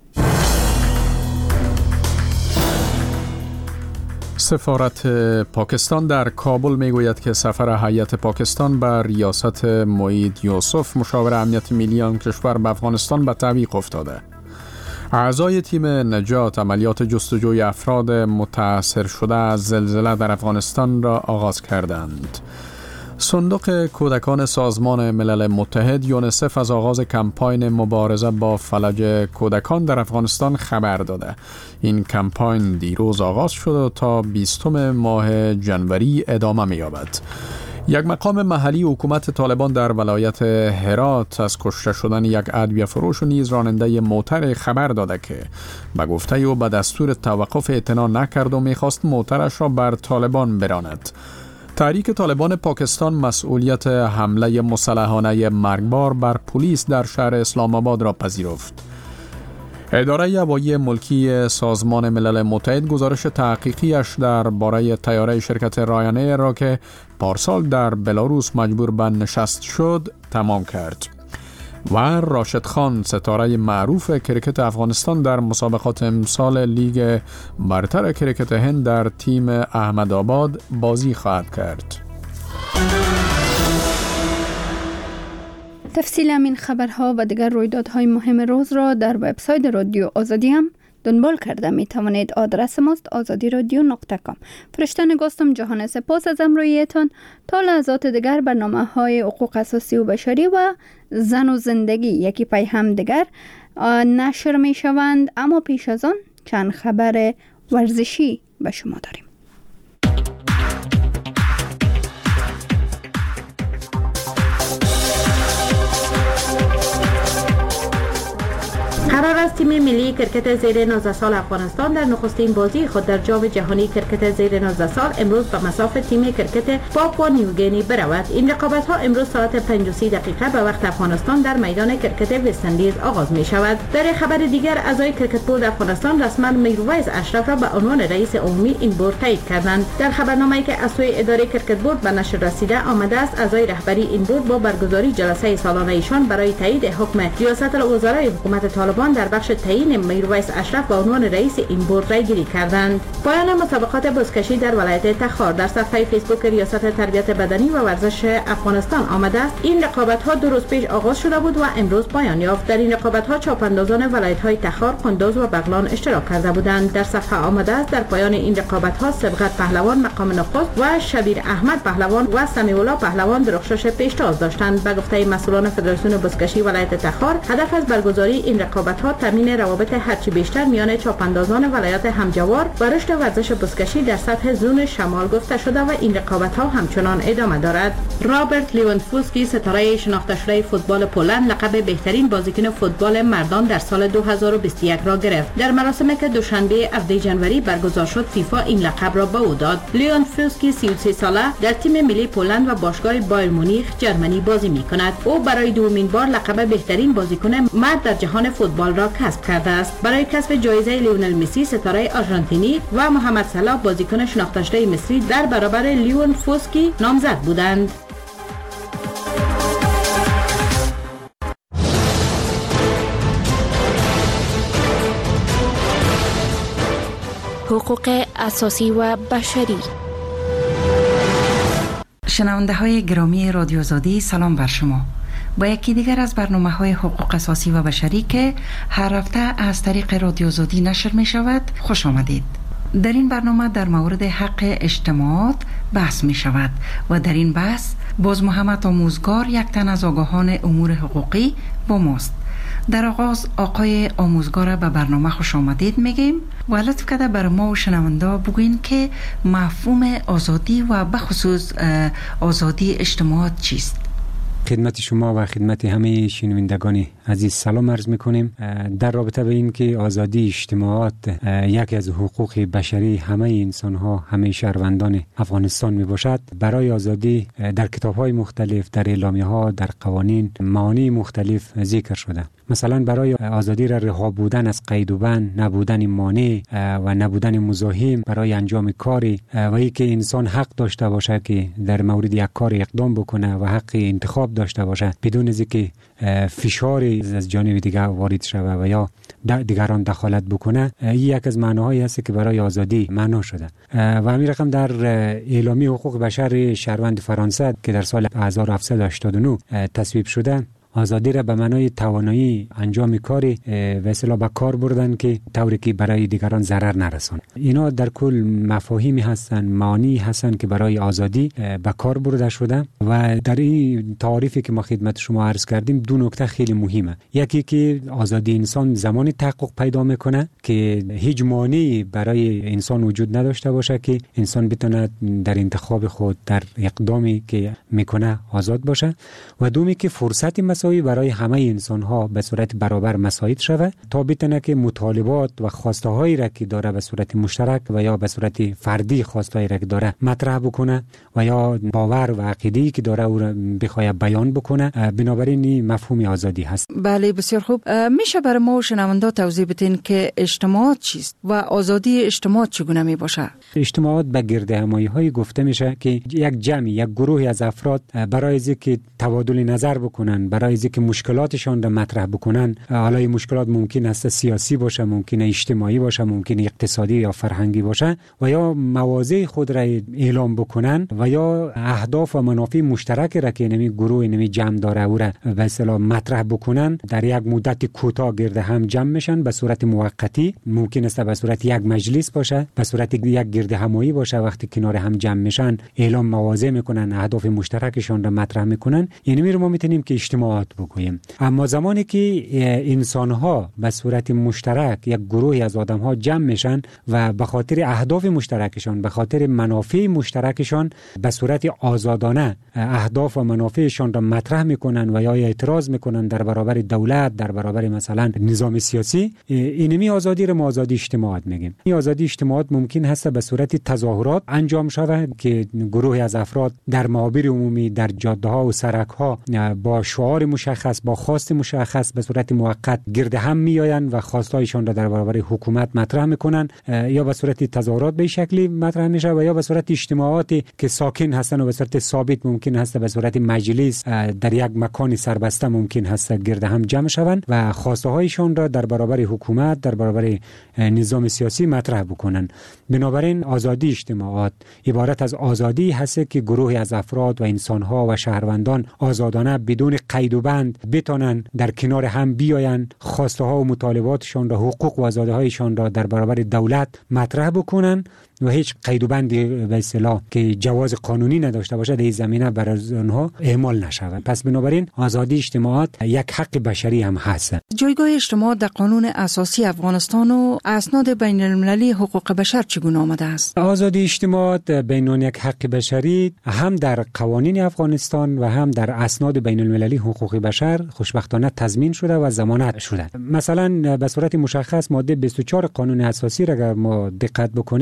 سفارت پاکستان در کابل میگوید که سفر هیئت پاکستان به ریاست معید یوسف مشاور امنیت ملی آن کشور به افغانستان به تعویق افتاده. اعضای تیم نجات عملیات جستجوی افراد متاثر شده از زلزله در افغانستان را آغاز کردند. صندوق کودکان سازمان ملل متحد یونسف از آغاز کمپاین مبارزه با فلج کودکان در افغانستان خبر داده. این کمپاین دیروز آغاز شد و تا 20 ماه جنوری ادامه می‌یابد. یک مقام محلی حکومت طالبان در ولایت هرات از کشته شدن یک ادویه فروش و نیز راننده موتر خبر داده که به گفته او به دستور توقف اعتنا نکرد و می‌خواست موترش را بر طالبان براند. تحریک طالبان پاکستان مسئولیت حمله مسلحانه مرگبار بر پلیس در شهر اسلام آباد را پذیرفت. اداره هوایی ملکی سازمان ملل متحد گزارش تحقیقیش درباره طیاره شرکت رایانایر را که پارسال در بلاروس مجبور به نشست شد تمام کرد. و راشد خان ستاره معروف کرکت افغانستان در مسابقات امسال لیگ برتر کرکت هند در تیم احمدآباد بازی خواهد کرد. تفصیل همین خبرها و دیگر رویدادهای مهم روز را در وبسایت رادیو آزادی هم دنبال کرده می توانید. آدرس ماست azadiradyo.com. فرشته نگاستم جهان سپاس از همراهیتان. تا لحظات دیگر برنامه های حقوق اساسی و بشری و زن و زندگی یکی پای هم دیگر نشر می شوند، اما پیش از آن چند خبر ورزشی به شما داریم. قرار است تیم ملی کرکت زیر 19 سال افغانستان در نخستین بازی خود در جام جهانی کرکت زیر 19 سال امروز به مصاف تیم کرکت پاپوا نیوگینی برود. این رقابت ها امروز ساعت 5:30 به وقت افغانستان در میدان کرکت وست اندیز آغاز می شود. در خبر دیگر اعضای کرکت بورد افغانستان رسما میرویس اشرف را به عنوان رئیس عمومی این بورد تایید کردند. در خبرنامه‌ای که از سوی اداره کرکت بورد به نشر رسیده آمده است اعضای رهبری این بورد با برگزاری جلسه سالانه ایشان برای تایید حکم ریاست الوزرای حکومت طالبان در بخش تعیین میرویس اشرف به عنوان رئیس این بورد رای گیری کردند. پایان مسابقات بزکشی در ولایت تخار در صفحه فیسبوک ریاست تربیت بدنی و ورزش افغانستان آمده است. این رقابت ها 2 روز پیش آغاز شده بود و امروز پایان یافت. در این رقابت ها چاپاندازان ولایت های تخار، قندوز و بغلان اشتراک کرده بودند. در صفحه آمده است در پایان این رقابت ها سبقت پهلوان مقام نخست و شبیر احمد پهلوان و سمیع الله پهلوان درخشش پیشتاز داشتند. به گفته مسئولان فدراسیون بزکشی ولایت تخار هدف از برگزاری این رقابت ها تامین روابط هرچی بیشتر میان چاپاندازان ولایت همجوار و رشد ورزش بزکشی در سطح زون شمال گفته شده و این رقابت ها همچنان ادامه دارد. رابرت لیوانفوسکی ستاره شناخته شده فوتبال پولند لقب بهترین بازیکن فوتبال مردان در سال 2021 را گرفت. در مراسمی که دوشنبه 7 جنوری برگزار شد فیفا این لقب را به او داد. لیوانفوسکی 33 ساله در تیم ملی پولند و باشگاه بایر مونیخ جرمنی بازی می‌کند. او برای دومین بار لقب بهترین بازیکن مرد در جهان فوتبال را کسب کرده است. برای کسب جایزه لیونل مسی ستاره آرژانتینی و محمد صلاح بازیکن شناخته شده مصری در برابر لیوانفوسکی نامزد بودند. حقوق اساسی و بشری. شنونده های گرامی رادیو آزادی، سلام بر شما. با یکی دیگر از برنامه‌های حقوق اساسی و بشری که هر هفته از طریق رادیو آزادی نشر می شود خوش آمدید. در این برنامه در مورد حق اجتماعات بحث می شود و در این بحث باز محمد آموزگار، یک تن از آگاهان امور حقوقی، با ماست. در آغاز آقای آموزگار به برنامه خوش آمدید میگیم و لطف کرده بر ما و شنونده بگوین که مفهوم آزادی و بخصوص آزادی اجتماعات چیست؟ خدمت شما و خدمت همه شنوندگان عزیز سلام عرض میکنیم. در رابطه به این که آزادی اجتماعات یکی از حقوق بشری همه انسان ها، همه شهروندان افغانستان می باشد، برای آزادی در کتاب های مختلف، در اعلامیه ها، در قوانین معانی مختلف ذکر شده. مثلا برای آزادی را رها بودن از قید و بند، نبودن مانع و نبودن مزاحم برای انجام کاری و اینکه انسان حق داشته باشه که در مورد یک کار اقدام بکنه و حق انتخاب داشته باشه بدون از اینکه فشار از جانب دیگر وارد شود و یا دیگران دخالت بکنه. این یک از معناهایی است که برای آزادی معنا شده و همین رقم در اعلامیه حقوق بشر شهروند فرانسه که در سال 1789 تصویب شده، آزادی را به معنای توانایی انجام کاری و اصطلاح به کار بردن که طوری که برای دیگران ضرر نرسان. اینا در کل مفاهیمی هستند، معانی هستند که برای آزادی به کار برده شده و در این تعریفی که ما خدمت شما عرض کردیم دو نکته خیلی مهمه. یکی که آزادی انسان زمانی تحقق پیدا میکنه که هیچ مانعی برای انسان وجود نداشته باشه که انسان بتونه در انتخاب خود، در اقدامی که میکنه آزاد باشه، و دومی که فرصتی برای همه انسان ها به صورت برابر مساعد شود تا بتونه که مطالبات و خواسته هایی را که داره به صورت مشترک و یا به صورت فردی خواسته هایی را که داره مطرح بکنه و یا باور و عقیده‌ای که داره او را بخواد بیان بکنه. بنابراین این مفهوم آزادی هست. بله، بسیار خوب. میشه برای ما و شنوندا توضیح بدین که اجتماعات چیست و آزادی اجتماعات چگونه می باشه؟ اجتماعات به گرد همایی های گفته میشه که یک جمعی، یک گروهی از افراد برای اینکه تبادل نظر بکنن، برای اینکه مشکلاتشان را مطرح بکنن، حالا این مشکلات ممکن است سیاسی باشه، ممکن است اجتماعی باشه، ممکن است اقتصادی یا فرهنگی باشه، و یا مواضع خود را اعلام بکنن و یا اهداف و منافع مشترک را که نمی گروه نمی جمع داره او را به اصطلاح مطرح بکنن، در یک مدت کوتاه گرد هم جمع میشن به صورت موقتی. ممکن است به صورت یک مجلس باشه، به صورت یک گرد همایی باشه. وقتی کنار هم جمع میشن اعلام مواضع میکنن، اهداف مشترکشان را مطرح میکنن. یعنی ما میتونیم که اجتماعات بگوییم. اما زمانی که انسان ها به صورت مشترک، یک گروهی از آدم ها جمع میشن و به خاطر اهداف مشترکشان، به خاطر منافع مشترکشان به صورت آزادانه اهداف و منافعشان را مطرح میکنن و یا اعتراض میکنن در برابر دولت، در برابر مثلا نظام سیاسی، اینمی آزادی را ما آزادی اجتماعات میگیم. این آزادی اجتماعات ممکن هست به صورت تظاهرات انجام شود که گروهی از افراد در معابر عمومی، در جاده ها و سرک ها با شعار مشخص، با خواست مشخص به صورت موقت گرد هم میآیند و خواستایشان را در برابر حکومت مطرح میکنن، یا به صورت تظاهرات به شکلی مطرح میشه و یا به صورت اجتماعاتی که ساکن هستن و به صورت ثابت ممکن هست به صورت مجلس در یک مکان سربسته ممکن هست گرد هم جمع شوند و خواسته هایشان را در برابر حکومت، در برابر نظام سیاسی مطرح بکنن. بنابراین آزادی اجتماعات عبارت از آزادی هست که گروهی از افراد و انسان‌ها و شهروندان آزادانه بدون قید و بند بتونن در کنار هم بیاین، خواسته ها و مطالباتشان را، حقوق و آزادی هایشان را در برابر دولت مطرح بکنن و هیچ قید و بندی به اصطلاح که جواز قانونی نداشته باشه در این زمینه برای آنها اعمال نشود. پس بنابراین آزادی اجتماعات یک حق بشری هم هست. جایگاه اجتماع در قانون اساسی افغانستان و اسناد بین المللی حقوق بشر چگونه آمده است؟ آزادی اجتماعات بین یک حق بشری هم در قوانین افغانستان و هم در اسناد بین المللی حقوق بشر خوشبختانه تضمین شده و ضمانت شده. مثلا به صورت مشخص ماده 24 قانون اساسی را اگر ما دقت بکنیم،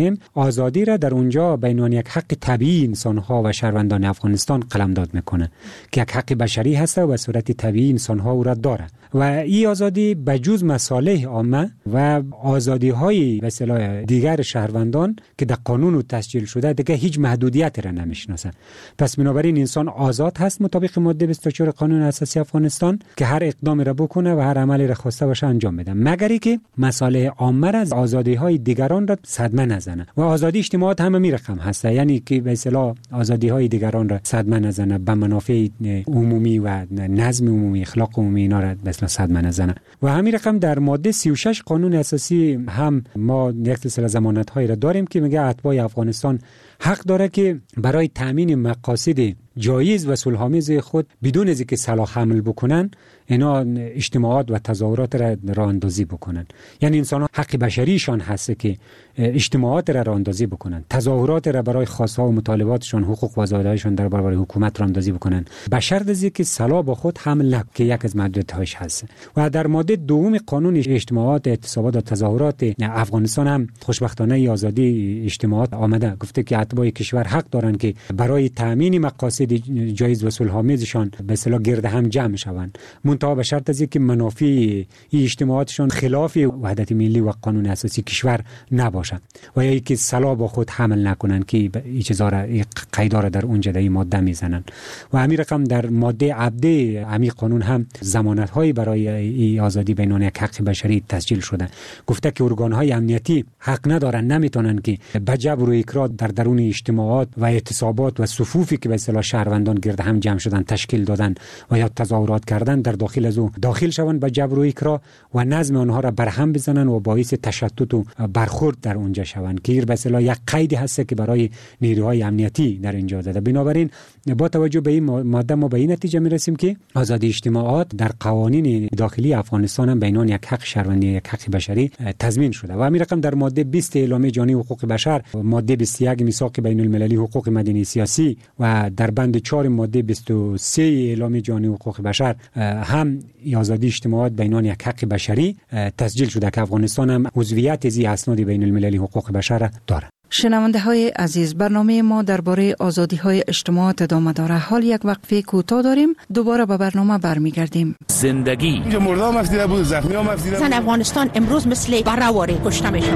آزادی را در اونجا به عنوان یک حق طبیعی انسان‌ها و شهروندان افغانستان قلمداد میکنه که یک حق بشری هست و به صورت طبیعی انسان‌ها او را داره و این آزادی به جز مصالح عامه و آزادی‌های به اصطلاح دیگر شهروندان که در قانون تسجیل شده دیگه هیچ محدودیت را نمیشناسه. پس بنابراین انسان آزاد هست مطابق ماده 24 قانون اساسی افغانستان که هر اقدامی را بکنه و هر عملی را خواسته باشه انجام بده، مگر اینکه مصالح عامه را از آزادی‌های دیگران را صدمه نزنه. و آزادی اجتماعات هم می رقم هست، یعنی که به اصطلاح آزادی‌های دیگران را صدمه نزنه، به منافع عمومی و نظم عمومی، اخلاق عمومی اینا را به اصطلاح صدمه نزنه. و همین رقم در ماده 36 قانون اساسی هم ما یک سلسله ضمانت‌هایی را داریم که میگه اتباع افغانستان حق داره که برای تامین مقاصد جایز و صلح‌آمیز خود بدون از اینکه سلاح حمل بکنن اینا اجتماعات و تظاهرات را راه اندازی بکنن. یعنی انسان ها حق بشریشان هست که اجتماعات را راه اندازی بکنن، تظاهرات را برای خواست‌ها و مطالباتشان، حقوق و آزادی‌هایشان در برابر حکومت راه اندازی بکنن، به شرط از اینکه سلاح با خود حمل نکنند که یک از محدودیت‌هاش هست. و در ماده دوم قانون اجتماعات، اعتصابات و تظاهرات افغانستان هم خوشبختانه آزادی اجتماعات آمده، گفته که اتباع کشور حق دارند که برای تامین مقاصد جایز و صلح‌آمیزشان به اصطلاح گرد هم جمع شوند، منتها به شرط از اینکه منافع این اجتماعاتشان خلاف وحدت ملی و قانون اساسی کشور نباشد و یا اینکه سلاح با خود حمل نکنند که این چیزا را قیدا را در اونجا در این ماده میزنن. و همین رقم در ماده عبده همین قانون هم ضمانت‌هایی برای این آزادی به عنوان یک حق بشری تسجیل شده. گفته که ارگان‌های امنیتی حق ندارن، نمیتونن که به جبر و اکراه در درون اجتماعات و اعتصابات و صفوفی که به اصطلاح شهروندان گرد هم جمع شدن تشکیل دادن و یا تظاهرات کردن در داخل از او داخل شوند به جبر و اکراه و نظم آنها را برهم بزنن و باعث تشتت و برخورد در اونجا شوند که به اصطلاح یک قیدی هست که برای نیروهای امنیتی در اینجا داده. بنابراین با توجه به این ماده ما به این نتیجه میرسیم که آزادی اجتماعات در قوانین داخلی افغانستان هم به عنوان یک حق شهروندی، یک حق بشری تضمین شده. و همین رقم در ماده 20 اعلامیه جهانی حقوق بشر، ماده 21 میثاق بین المللی حقوق مدنی سیاسی و در بند 4 ماده 23 اعلامیه جهانی حقوق بشر هم آزادی اجتماعات به عنوان یک حق بشری تسجیل شده که افغانستان هم عضویت از اسناد بین المللی حقوق بشر دارد. شنونده های عزیز، برنامه ما درباره آزادی های اجتماعات ادامه داره. حال یک وقفه کوتاه داریم، دوباره به برنامه برمیگردیم. زندگی مردم مفیده بود، زخمی ها مفیده بود. زن افغانستان امروز مثل برهواره کشته میشه.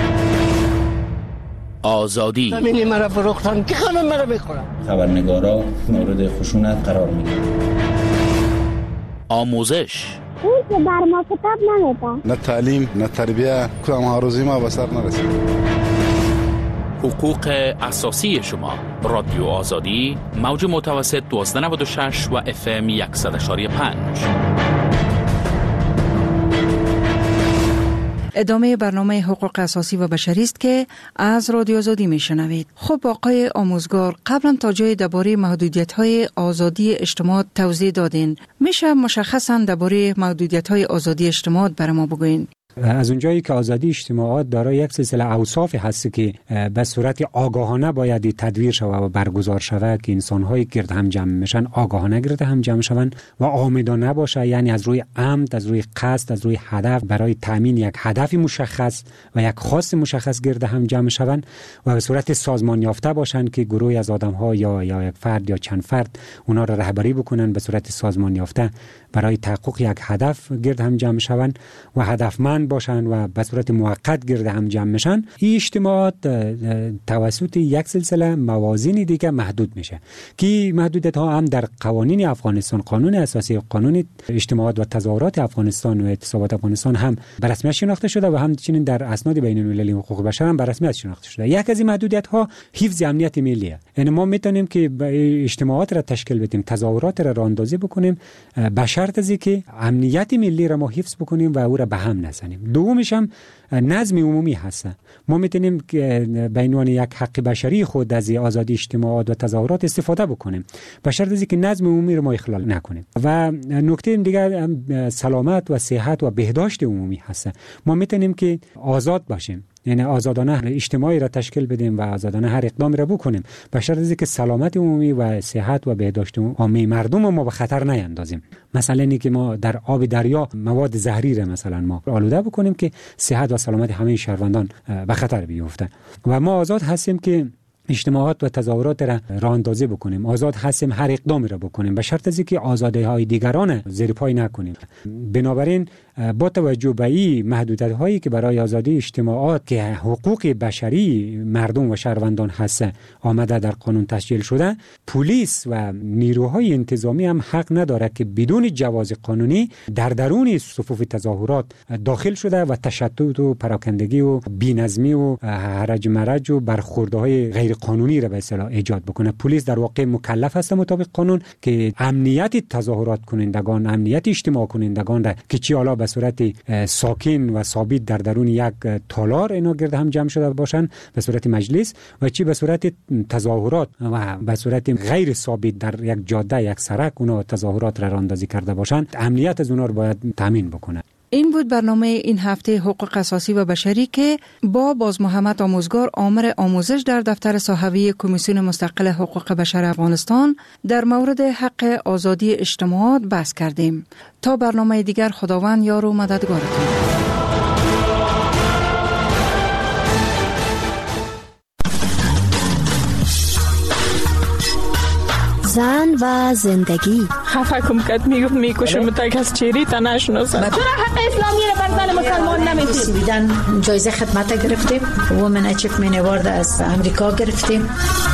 آزادی زمینی مرا فروختن که خانم مرا بخورم. خبرنگارا مورد خشونت قرار میگیرن. آموزش اون که بر ما کتاب نمیده، نه تعلیم نه تربیه، کدام ها روزی ما به سر نرسید. حقوق اساسی شما. رادیو آزادی، موج متوسط 1296 و FM 100.5. ادامه برنامه حقوق اساسی و بشری است که از رادیو آزادی میشنوید. خب آقای آموزگار، قبلا تا جای درباره محدودیت‌های آزادی اجتماعات توضیح دادین. میشه مشخصاً درباره محدودیت‌های آزادی اجتماعات برای ما بگوین؟ از اونجایی که آزادی اجتماعات دارای یک سلسله اوصاف هست که به صورت آگاهانه باید تدویر شود و برگزار شود که انسان‌های گرد هم جمع میشن آگاهانه گرد هم جمع شوند و عامدانه باشه، یعنی از روی عمد، از روی قصد، از روی هدف برای تامین یک هدف مشخص و یک خواست مشخص گرد هم جمع شوند و به صورت سازمان یافته باشند که گروهی از آدم‌ها یا یک فرد یا چند فرد اونا را رهبری بکنن به صورت سازمان یافته برای تحقق یک هدف گرد هم جمع شوند و هدفمند باشن و به صورت موقت گرد هم جمع میشن. این اجتماعات توسط یک سلسله موازین دیگه محدود میشه که محدودیت ها هم در قوانین افغانستان، قانون اساسی، قانون اجتماعات و تظاهرات افغانستان و اعتصابات افغانستان هم به رسمیت شناخته شده و همچنین در اسناد بین المللی حقوق بشر هم به رسمیت شناخته شده. یک از این محدودیت ها حفظ امنیت ملیه. یعنی ما میتونیم که اجتماعات را تشکیل بدیم، تظاهرات را راهاندازی بکنیم به شرط از اینکه امنیت ملی را ما حفظ بکنیم و او را به هم نزنیم. دومش هم نظم عمومی هست. ما میتونیم که به عنوان یک حق بشری خود از آزادی اجتماعات و تظاهرات استفاده بکنیم به شرط از اینکه نظم عمومی رو ما اخلال نکنیم. و نکته دیگر سلامت و صحت و بهداشت عمومی هست. ما میتونیم که آزاد باشیم یعنی آزادانه اجتماعی را تشکیل بدیم و آزادانه هر اقدامی را بکنیم، به شرط از اینکه سلامت عمومی و صحت و بهداشت عامه مردم ما به خطر نیندازیم. مثلا اینکه ما در آب دریا مواد زهری را مثلا ما آلوده بکنیم که صحت و سلامت همه شهروندان به خطر بیفته. و ما آزاد هستیم که اجتماعات و تظاهرات را راه اندازی بکنیم، آزاد هستیم هر اقدامی را بکنیم، به شرط از اینکه آزادی‌های دیگران زیر پای نکنیم. بنابراین با توجه به این محدودیت‌هایی که برای آزادی اجتماعات که حقوق بشری مردم و شهروندان هست آمده در قانون تسجیل شده، پلیس و نیروهای انتظامی هم حق نداره که بدون جواز قانونی در درون صفوف تظاهرات داخل شده و تشتت و پراکندگی و بی‌نظمی و هرج مرج و برخوردهای غیر قانونی را به اصطلاح ایجاد بکنه. پلیس در واقع مکلف است مطابق قانون که امنیت تظاهرات کنندگان، امنیت اجتماع کنندگان را که چی حالا به صورت ساکن و ثابت در درون یک تالار اینا گرد هم جمع شده باشن به صورت مجلس و چی به صورت تظاهرات و به صورت غیر ثابت در یک جاده، یک سرک اونا تظاهرات را راندازی کرده باشن، امنیت از اونا رو باید تامین بکنه. این بود برنامه این هفته حقوق اساسی و بشری که با باز محمد آموزگار آمر آموزش در دفتر صحوی کمیسیون مستقل حقوق بشر افغانستان در مورد حق آزادی اجتماعات بحث کردیم. تا برنامه دیگر خداوند یار و مددگارتون. زن و زندگی. خفه کم کد میکشم تا کس چیری تا نشناسم. چرا حق اسلامی رو بر زن مسلمان نمیدید؟ بیدن جایزه خدمت گرفتیم، وومن اچیومنت اوارد از امریکا گرفتیم.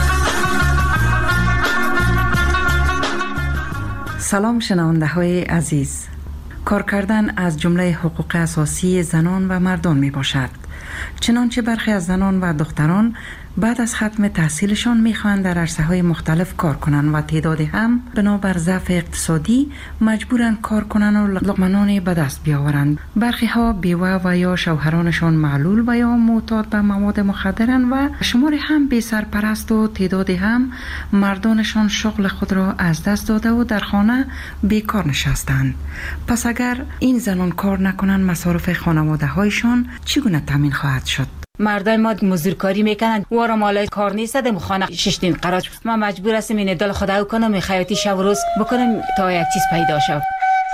سلام شنونده های عزیز. کار کردن از جمله حقوق اساسی زنان و مردان می باشد. چنانچه برخی از زنان و دختران بعد از ختم تحصیلشان میخواهند در عرصه‌های مختلف کار کنند و تعدادی هم بنابر ضعف اقتصادی مجبورند کار کنند و لقمه به دست بیاورند. برخی ها بیوه و یا شوهرانشان معلول و یا معتاد به مواد مخدرند و شماری هم بی سرپرست و تعدادی هم مردانشان شغل خود را از دست داده و در خانه بیکار نشستند. پس اگر این زنان کار نکنند مصارف خانواده هایشان چگونه تامین خواهد شد؟ مردای ما مزدورکاری میکنن و را مالای کار نیست دم خانه ششتین قرار ما مجبور هستیم این دل خدا کنم خیاطی شب و روز بکنم تا یک چیز پیدا شد.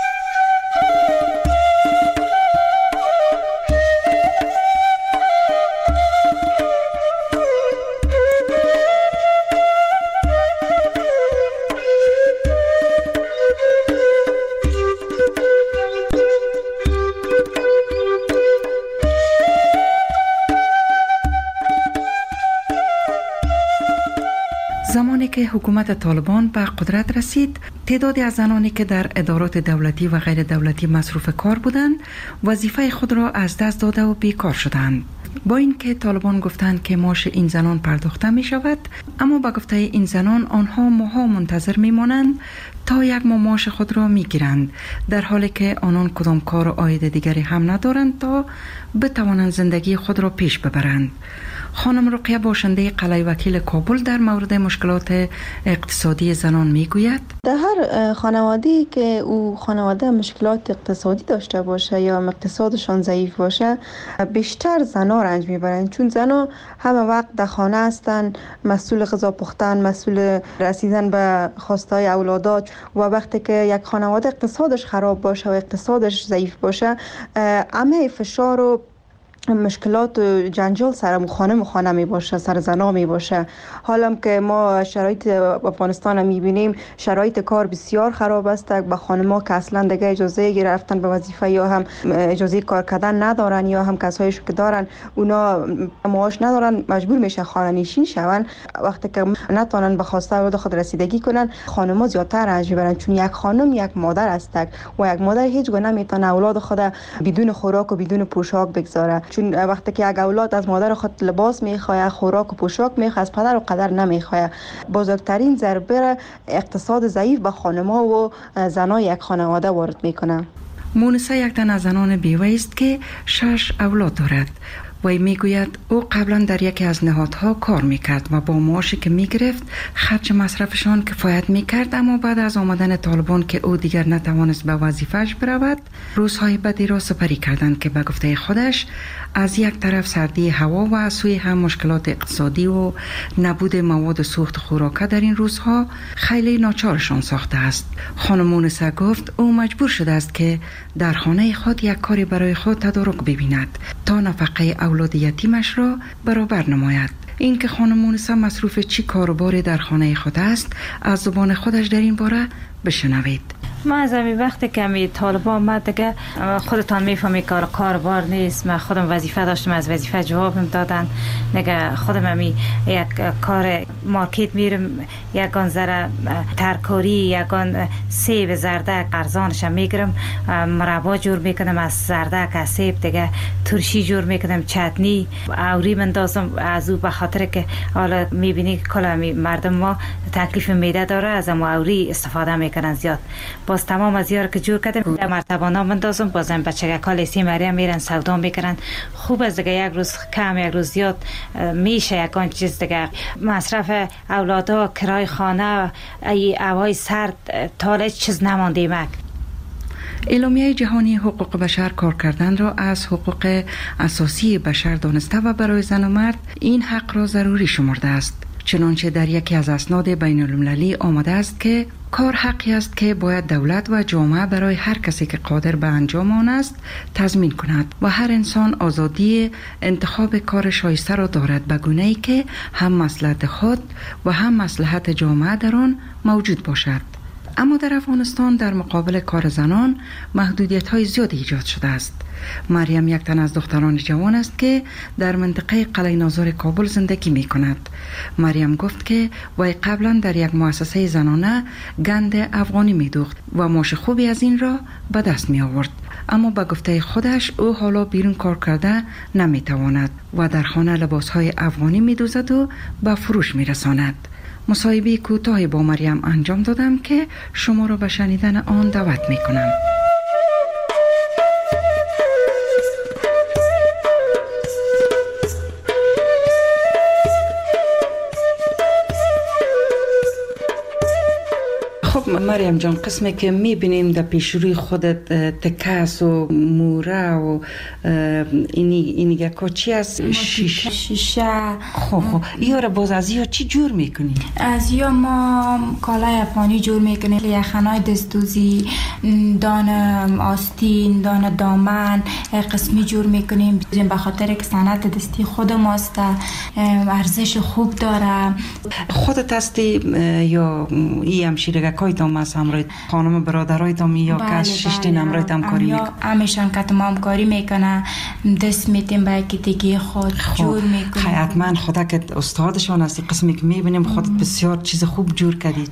زمانی که حکومت طالبان به قدرت رسید، تعدادی از زنانی که در ادارات دولتی و غیر دولتی مصروف کار بودند، وظیفه خود را از دست داده و بیکار شدند. با اینکه طالبان گفتند که معاش این زنان پرداخته می شود، اما با گفته این زنان آنها ماها منتظر می مانند تا یک ماه معاش خود را می گیرند، در حالی که آنان کدام کار و عاید دیگری هم ندارند تا بتوانند زندگی خود را پیش ببرند. خانم رقیه باشنده قلعه وکیل کابل در مورد مشکلات اقتصادی زنان میگوید: در هر خانواده‌ای که او خانواده مشکلات اقتصادی داشته باشه یا اقتصادشان ضعیف باشه، بیشتر زنها رنج میبرند، چون زنها همه وقت در خانه هستند، مسئول غذا پختن، مسئول رسیدن به خواستهای اولادات، و وقتی که یک خانواده اقتصادش خراب باشه و اقتصادش ضعیف باشه، همه فشار و مشکلات و جنجال سر خانه می باشه، سر زنا می باشه. حالا که ما شرایط افغانستان می بینیم، شرایط کار بسیار خراب است. به خانم‌ها که اصلا دیگه اجازه گرفتن به وظیفه یا هم اجازه کار کردن ندارن، یا هم کسایش که دارن اونا معاش ندارن، مجبور میشه خانه نشین شون. وقتی که نتونن به خواسته اولاد خود رسیدگی کنن، خانم‌ها زیادتر رنج میبرن، چون یک خانم یک مادر است و یک مادر هیچ گونه نمیتونه اولاد خود بدون خوراک و بدون پوشاک بگذاره، چون وقتی که یک اولاد از مادر خود لباس میخواد، خوراک و پوشاک میخواد، از پدر و قدر نمیخواد. بزرگترین ضربه اقتصاد ضعیف به خانم‌ها و زنای یک خانواده وارد میکنه. مونسا یک تن از زنان بیوه است که 6 اولاد دارد. وی میگوید او قبلا در یکی از نهادها کار میکرد و با معاشی که میگرفت خرج مصرفشان کفایت میکرد، اما بعد از آمدن طالبان که او دیگر نتوانست به وظیفه‌اش برود، روزهای بدی را سپری کردند که به گفته خودش از یک طرف سردی هوا و از سوی هم مشکلات اقتصادی و نبود مواد سوخت خوراک در این روزها خیلی ناچارشان ساخته است. خانم مونسا گفت او مجبور شده است که در خانه خود یک کاری برای خود تدارک ببیند تا نفقه اولاد یتیمش را برابر نماید. این که خانم مونسا مصروف چی کاروباری در خانه خود است، از زبان خودش در این باره بشنوید. ما از همین وقت که می طالبان آمد دیگه خودتان میفهمی کاربار نیست. من خودم وظیفه داشتم، از وظیفه جوابم دادن دیگه. خودم همی یک کار مارکت میرم، یکان ذره ترکاری، یکان سیب زردک ارزانش میگیرم، مربا جور میکنم از زردک، از سیب دیگه ترشی جور میکنم، چتنی اوری مندازم از او، به خاطر که حالا میبینی کلا مردم ما تکلیف معده داره، از ما اوری استفاده میکنن زیاد. باز تمام از یار که جور کردم در مرتبانا مندازم، بازم بچه کال سی مریم میرن سودا میکنن. خوب از دیگه یک روز کم یک روز زیاد میشه یکان چیز دیگه. مصرف اولادا، کرای خانه، ای اوای سرد، تا چیز نمانده مک. اعلامیه جهانی حقوق بشر کار کردن را از حقوق اساسی بشر دانسته و برای زن و مرد این حق را ضروری شمرده است. چنانچه در یکی از اسناد بین المللی آمده است که کار حقی است که باید دولت و جامعه برای هر کسی که قادر به انجام آن است تضمین کند و هر انسان آزادی انتخاب کار شایسته را دارد، به گونه‌ای که هم مصلحت خود و هم مصلحت جامعه در آن موجود باشد. اما در افغانستان در مقابل کار زنان محدودیت‌های زیادی ایجاد شده است. مریم یک تن از دختران جوان است که در منطقه قلعه ناظر کابل زندگی می کند. مریم گفت که وی قبلا در یک مؤسسه زنانه گند افغانی می دوخت و معاش خوبی از این را به دست می آورد، اما به گفته خودش او حالا بیرون کار کرده نمی تواند و در خانه لباسهای افغانی می دوزد و به فروش می رساند. مصاحبه کوتاهی با مریم انجام دادم که شما را به شنیدن آن دعوت می کنم. مریم جان، قسمی که میبینیم در پیشروی خودت تکس و موره و اینی چی از شیشه. خب یا را باز از یا چی جور میکنی؟ از یا ما کالای افغانی جور میکنیم، یخنای دستوزی، دانه آستین، دانه دامن قسمی جور میکنیم، به خاطر که صنعت دستی خود ماست، ارزش خوب داره. خودت هستی یا ای همشیرگه کایتام از همراه خانم برادرایتام یا کس ششتین همراه همکاری میکنه؟ همیشان که ما همکاری میکنه، دست میتیم به یکی دیگه خود جور میکنیم. حتما خدا که استادشان هستی، قسمی که میبینیم خودت بسیار چیز خوب جور کردی.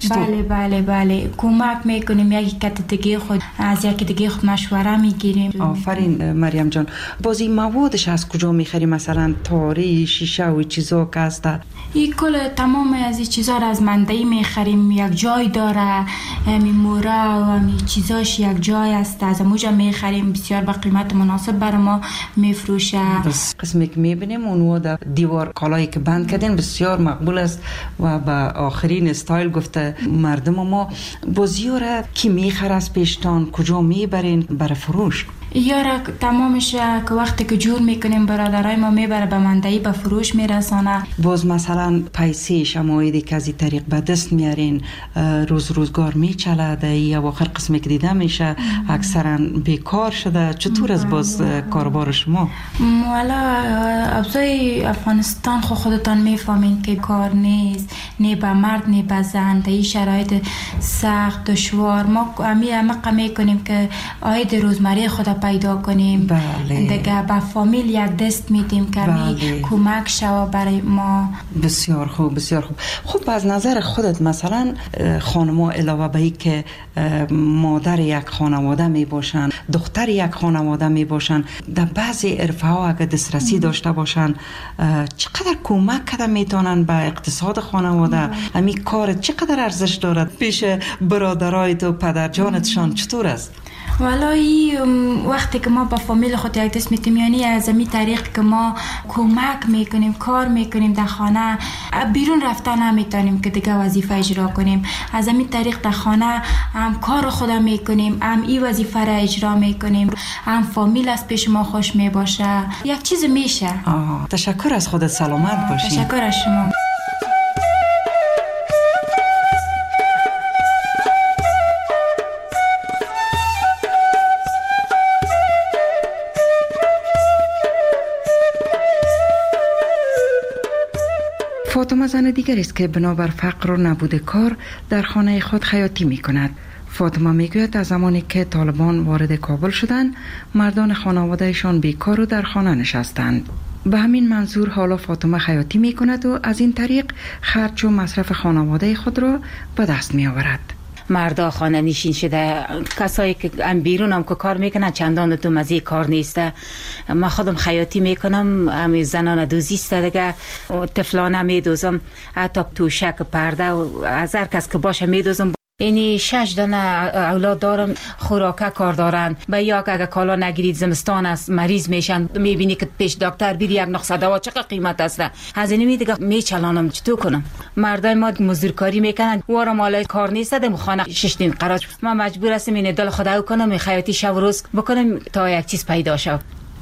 بله کمک میکنیم، یکی کت دیگه خود از یکی دیگه خود مشوره میگیریم. آفرین مریم جان. بازی موادش از کجا میخری؟ مثلا تاری، شیشه و چیزا که هست؟ این کل تمام از این چیزا را از منطقه میخریم، یک جای داره، موره و همین چیزاش یک جای است، از موجا میخریم، بسیار با قیمت مناسب برای ما میفروشه. قسمی که میبینیم اونو در دیوار کالایی که بند کردین بسیار مقبول است و به آخرین استایل گفته مردم ما. بازیاره کی میخره از پیشتان؟ کجا میبرین برای فروش؟ یارا تمامش که وقتی که جور میکنیم برادرای ما میبره به منطقه به فروش میرسانه. باز مثلا پیسه شمایدی که از این طریق به دست میارین روزگار میچلده یا آخر قسمی که دیده میشه اکثرا بیکار شده؟ چطور از باز کاربار شما؟ والا ابزای افغانستان خودتان میفهمین که کار نیست، نه به مرد نه به زن، در این شرایط سخت دشوار ما همه میکنیم که آید روزمره خود پیدا کنیم. دیگه با فامیل یک دست میدیم که کمک شوا برای ما. بسیار خوب. خب از نظر خودت مثلا خانم‌ها علاوه به این که مادر یک خانواده می باشن، دختر یک خانواده می باشن، در بعضی عرفه ها اگر دسترسی داشته باشن چقدر کمک کرده میتونن به اقتصاد خانواده؟ همین کار چقدر ارزش دارد پیش برادرایت و پدرجانتشان؟ چطور است؟ والله وقتی که ما با فامیل خود یک دست میتیم، یعنی از این طریق که ما کمک میکنیم، کار میکنیم در خانه، بیرون رفتن نمیتونیم که دیگه وظیفه اجرا کنیم. از این طریق در خانه هم کار خود میکنیم، هم این وظیفه را اجرا میکنیم، هم فامیل از پیش ما خوش میباشه، یک چیز میشه. تشکر از خودت، سلامت باشی. تشکر از شما. فاطمه زن دیگر است که بنابر فقر و نبود کار در خانه خود خیاطی می کند. فاطمه می گوید از زمانی که طالبان وارد کابل شدند، مردان خانوادهشان بیکار و در خانه نشستند. به همین منظور حالا فاطمه خیاطی می کند و از این طریق خرج و مصرف خانواده خود را به دست می آورد. مردا خانه نشین شده، کسایی که بیرون هم که کار میکنن چندان تو مزه کار نیسته. من خودم خیاطی میکنم، همین زنان دوزیسته دیگه، طفلانه میدوزم، حتی توشک پرده و از هر کس که باشه میدوزم. اینی 6 دانه اولاد دارم، خوراکه کار دارن. به یا اگه کالا نگیرید زمستان است مریض میشن، میبینی که پیش دکتر بیری یک نسخه دوا چقدر قیمت است. از اینی دیگه میچلانم، چطور کنم؟ مردای ما مزدورکاری میکنن، وارا مالای کار نیست، دم خانه 6 دین قرار. ما مجبور هستیم این دل خدا کنم، خیاطی شب و روز بکنم تا یک چیز پیدا شه.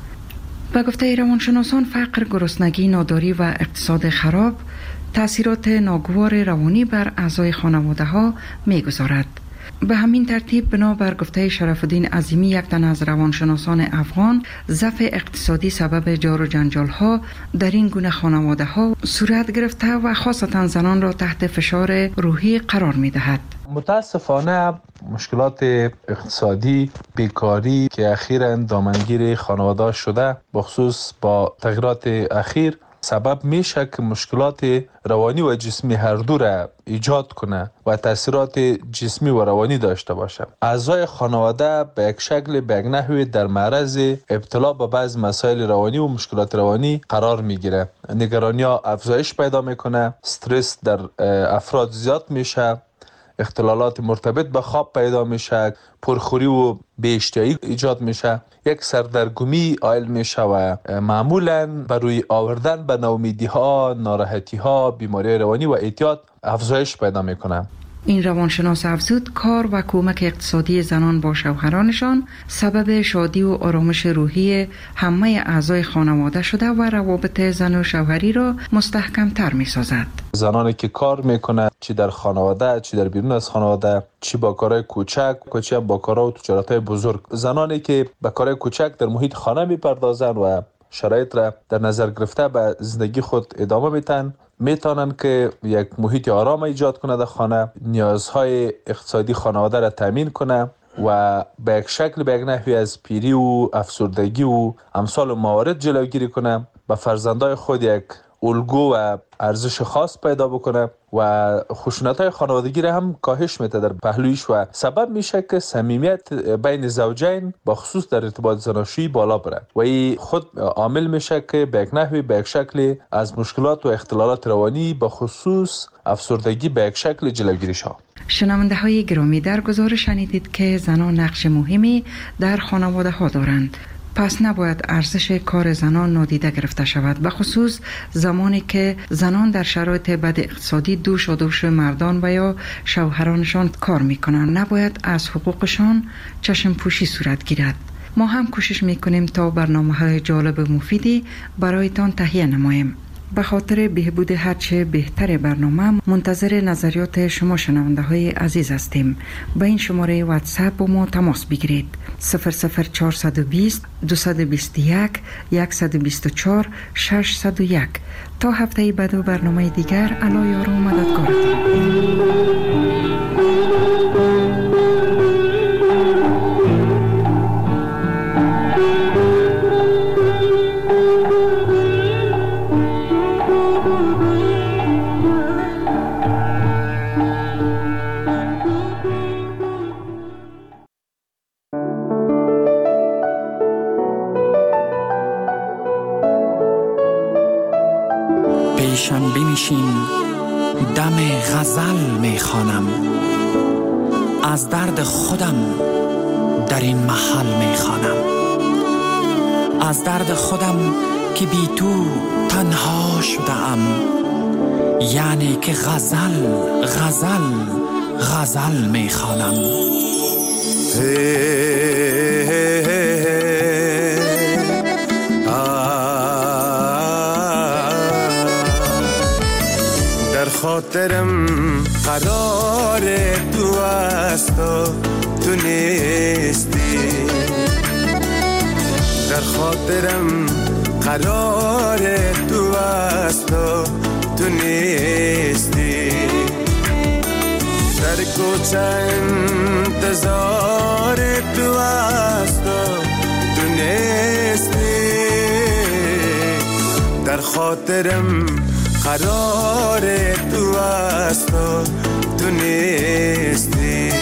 به گفته روانشناسان، فقر، گرسنگی، ناداری و اقتصاد خراب تأثیرات ناگوار روانی بر اعضای خانواده ها میگذارد. به همین ترتیب بنابر گفته شرف الدین عظیمی، یک تن از روانشناسان افغان، ضعف اقتصادی سبب جار و جنجال ها در این گونه خانواده ها صورت گرفته و خاصتا زنان را تحت فشار روحی قرار می دهد. متاسفانه مشکلات اقتصادی، بیکاری که اخیراً دامنگیر خانواده شده، بخصوص با تغییرات اخیر سبب میشه که مشکلات روانی و جسمی هر دو را ایجاد کنه و تاثیرات جسمی و روانی داشته باشه. اعضای خانواده به یک شکل به یک نحوی در معرض ابتلا به بعض مسائل روانی و مشکلات روانی قرار میگیره. نگرانی ها افزایش پیدا میکنه، استرس در افراد زیاد میشه، اختلالات مرتبط به خواب پیدا میشه، پرخوری و بی‌اشتهایی ایجاد میشه، یک سردرگمی عائل میشه و معمولاً بروی آوردن به ناامیدی ها، ناراحتی ها، بیماری روانی و اعتیاد افزایش پیدا میکنه. این روانشناس افزود کار و کمک اقتصادی زنان با شوهرانشان سبب شادی و آرامش روحی همه اعضای خانواده شده و روابط زن و شوهری را مستحکم تر می سازد. زنانی که کار میکنه، چی در خانواده، چی در بیرون از خانواده، چی با کارهای کوچک، چی با کارها و تجارتهای بزرگ، زنانی که با کارهای کوچک در محیط خانه میپردازن و شرایط را در نظر گرفته به زندگی خود ادامه میتن، میتونن که یک محیط آرام ایجاد کنه در خانه، نیازهای اقتصادی خانواده را تامین کنه و به یک شکل به یک نحوی از پیری و افسردگی و امثال موارد جلوگیری کنه، به فرزندای خود یک الگو و ارزش خاص پیدا بکنه و خشونت‌های خانوادگی را هم کاهش میده در پهلویش و سبب میشه که صمیمیت بین زوجین با خصوص در ارتباط زناشویی بالا بره و این خود عامل میشه که به یک نحوی به یک شکل از مشکلات و اختلالات روانی با خصوص افسردگی به یک شکل جلوگیری شه. شنونده های گرامی، در گزارش شنیدید که زنان نقش مهمی در خانواده ها دارند. پس نباید ارزش کار زنان نادیده گرفته شود، به خصوص زمانی که زنان در شرایط بد اقتصادی دوش و دوش مردان و یا شوهرانشان کار میکنند. نباید از حقوقشان چشم پوشی صورت گیرد. ما هم کوشش میکنیم تا برنامه‌های جالب و مفیدی برایتان تهیه نماییم. به خاطر بهبود هرچه بهتر برنامه منتظر نظریات شما شنونده های عزیز هستیم. به این شماره واتساپ با ما تماس بگیرید: 00420 221 124 601. تا هفته بعد و برنامه دیگر، الله یار و مددگارتان. پیشم بنشین، دم غزل میخوانم، از درد خودم در این محل میخوانم. از درد خودم که بی تو تنها شدم، یعنی که غزل غزل غزل میخوانم. در خاطرم قرار تو است و تو نیستی، در خاطرم قرار تو است و تو نیستی، در کوچه انتظار تو است و تو نیستی، در خاطرم قرار تو است و تو نیستی.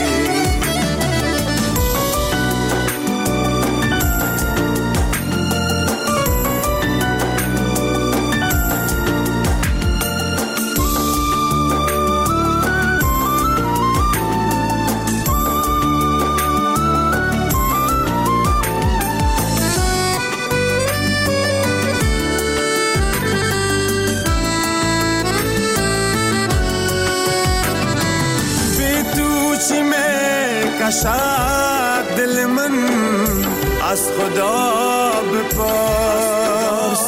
کشد دل من از خدا بپرس،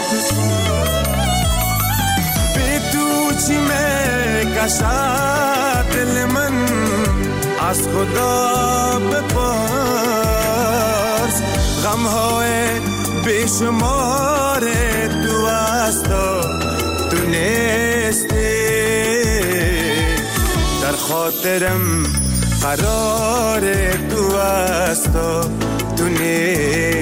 بی تو چی می کشد دل من از خدا بپرس، غمهای بیشمار تو است و تو نیستی، در خاطرم قرار تو است و تو نیستی.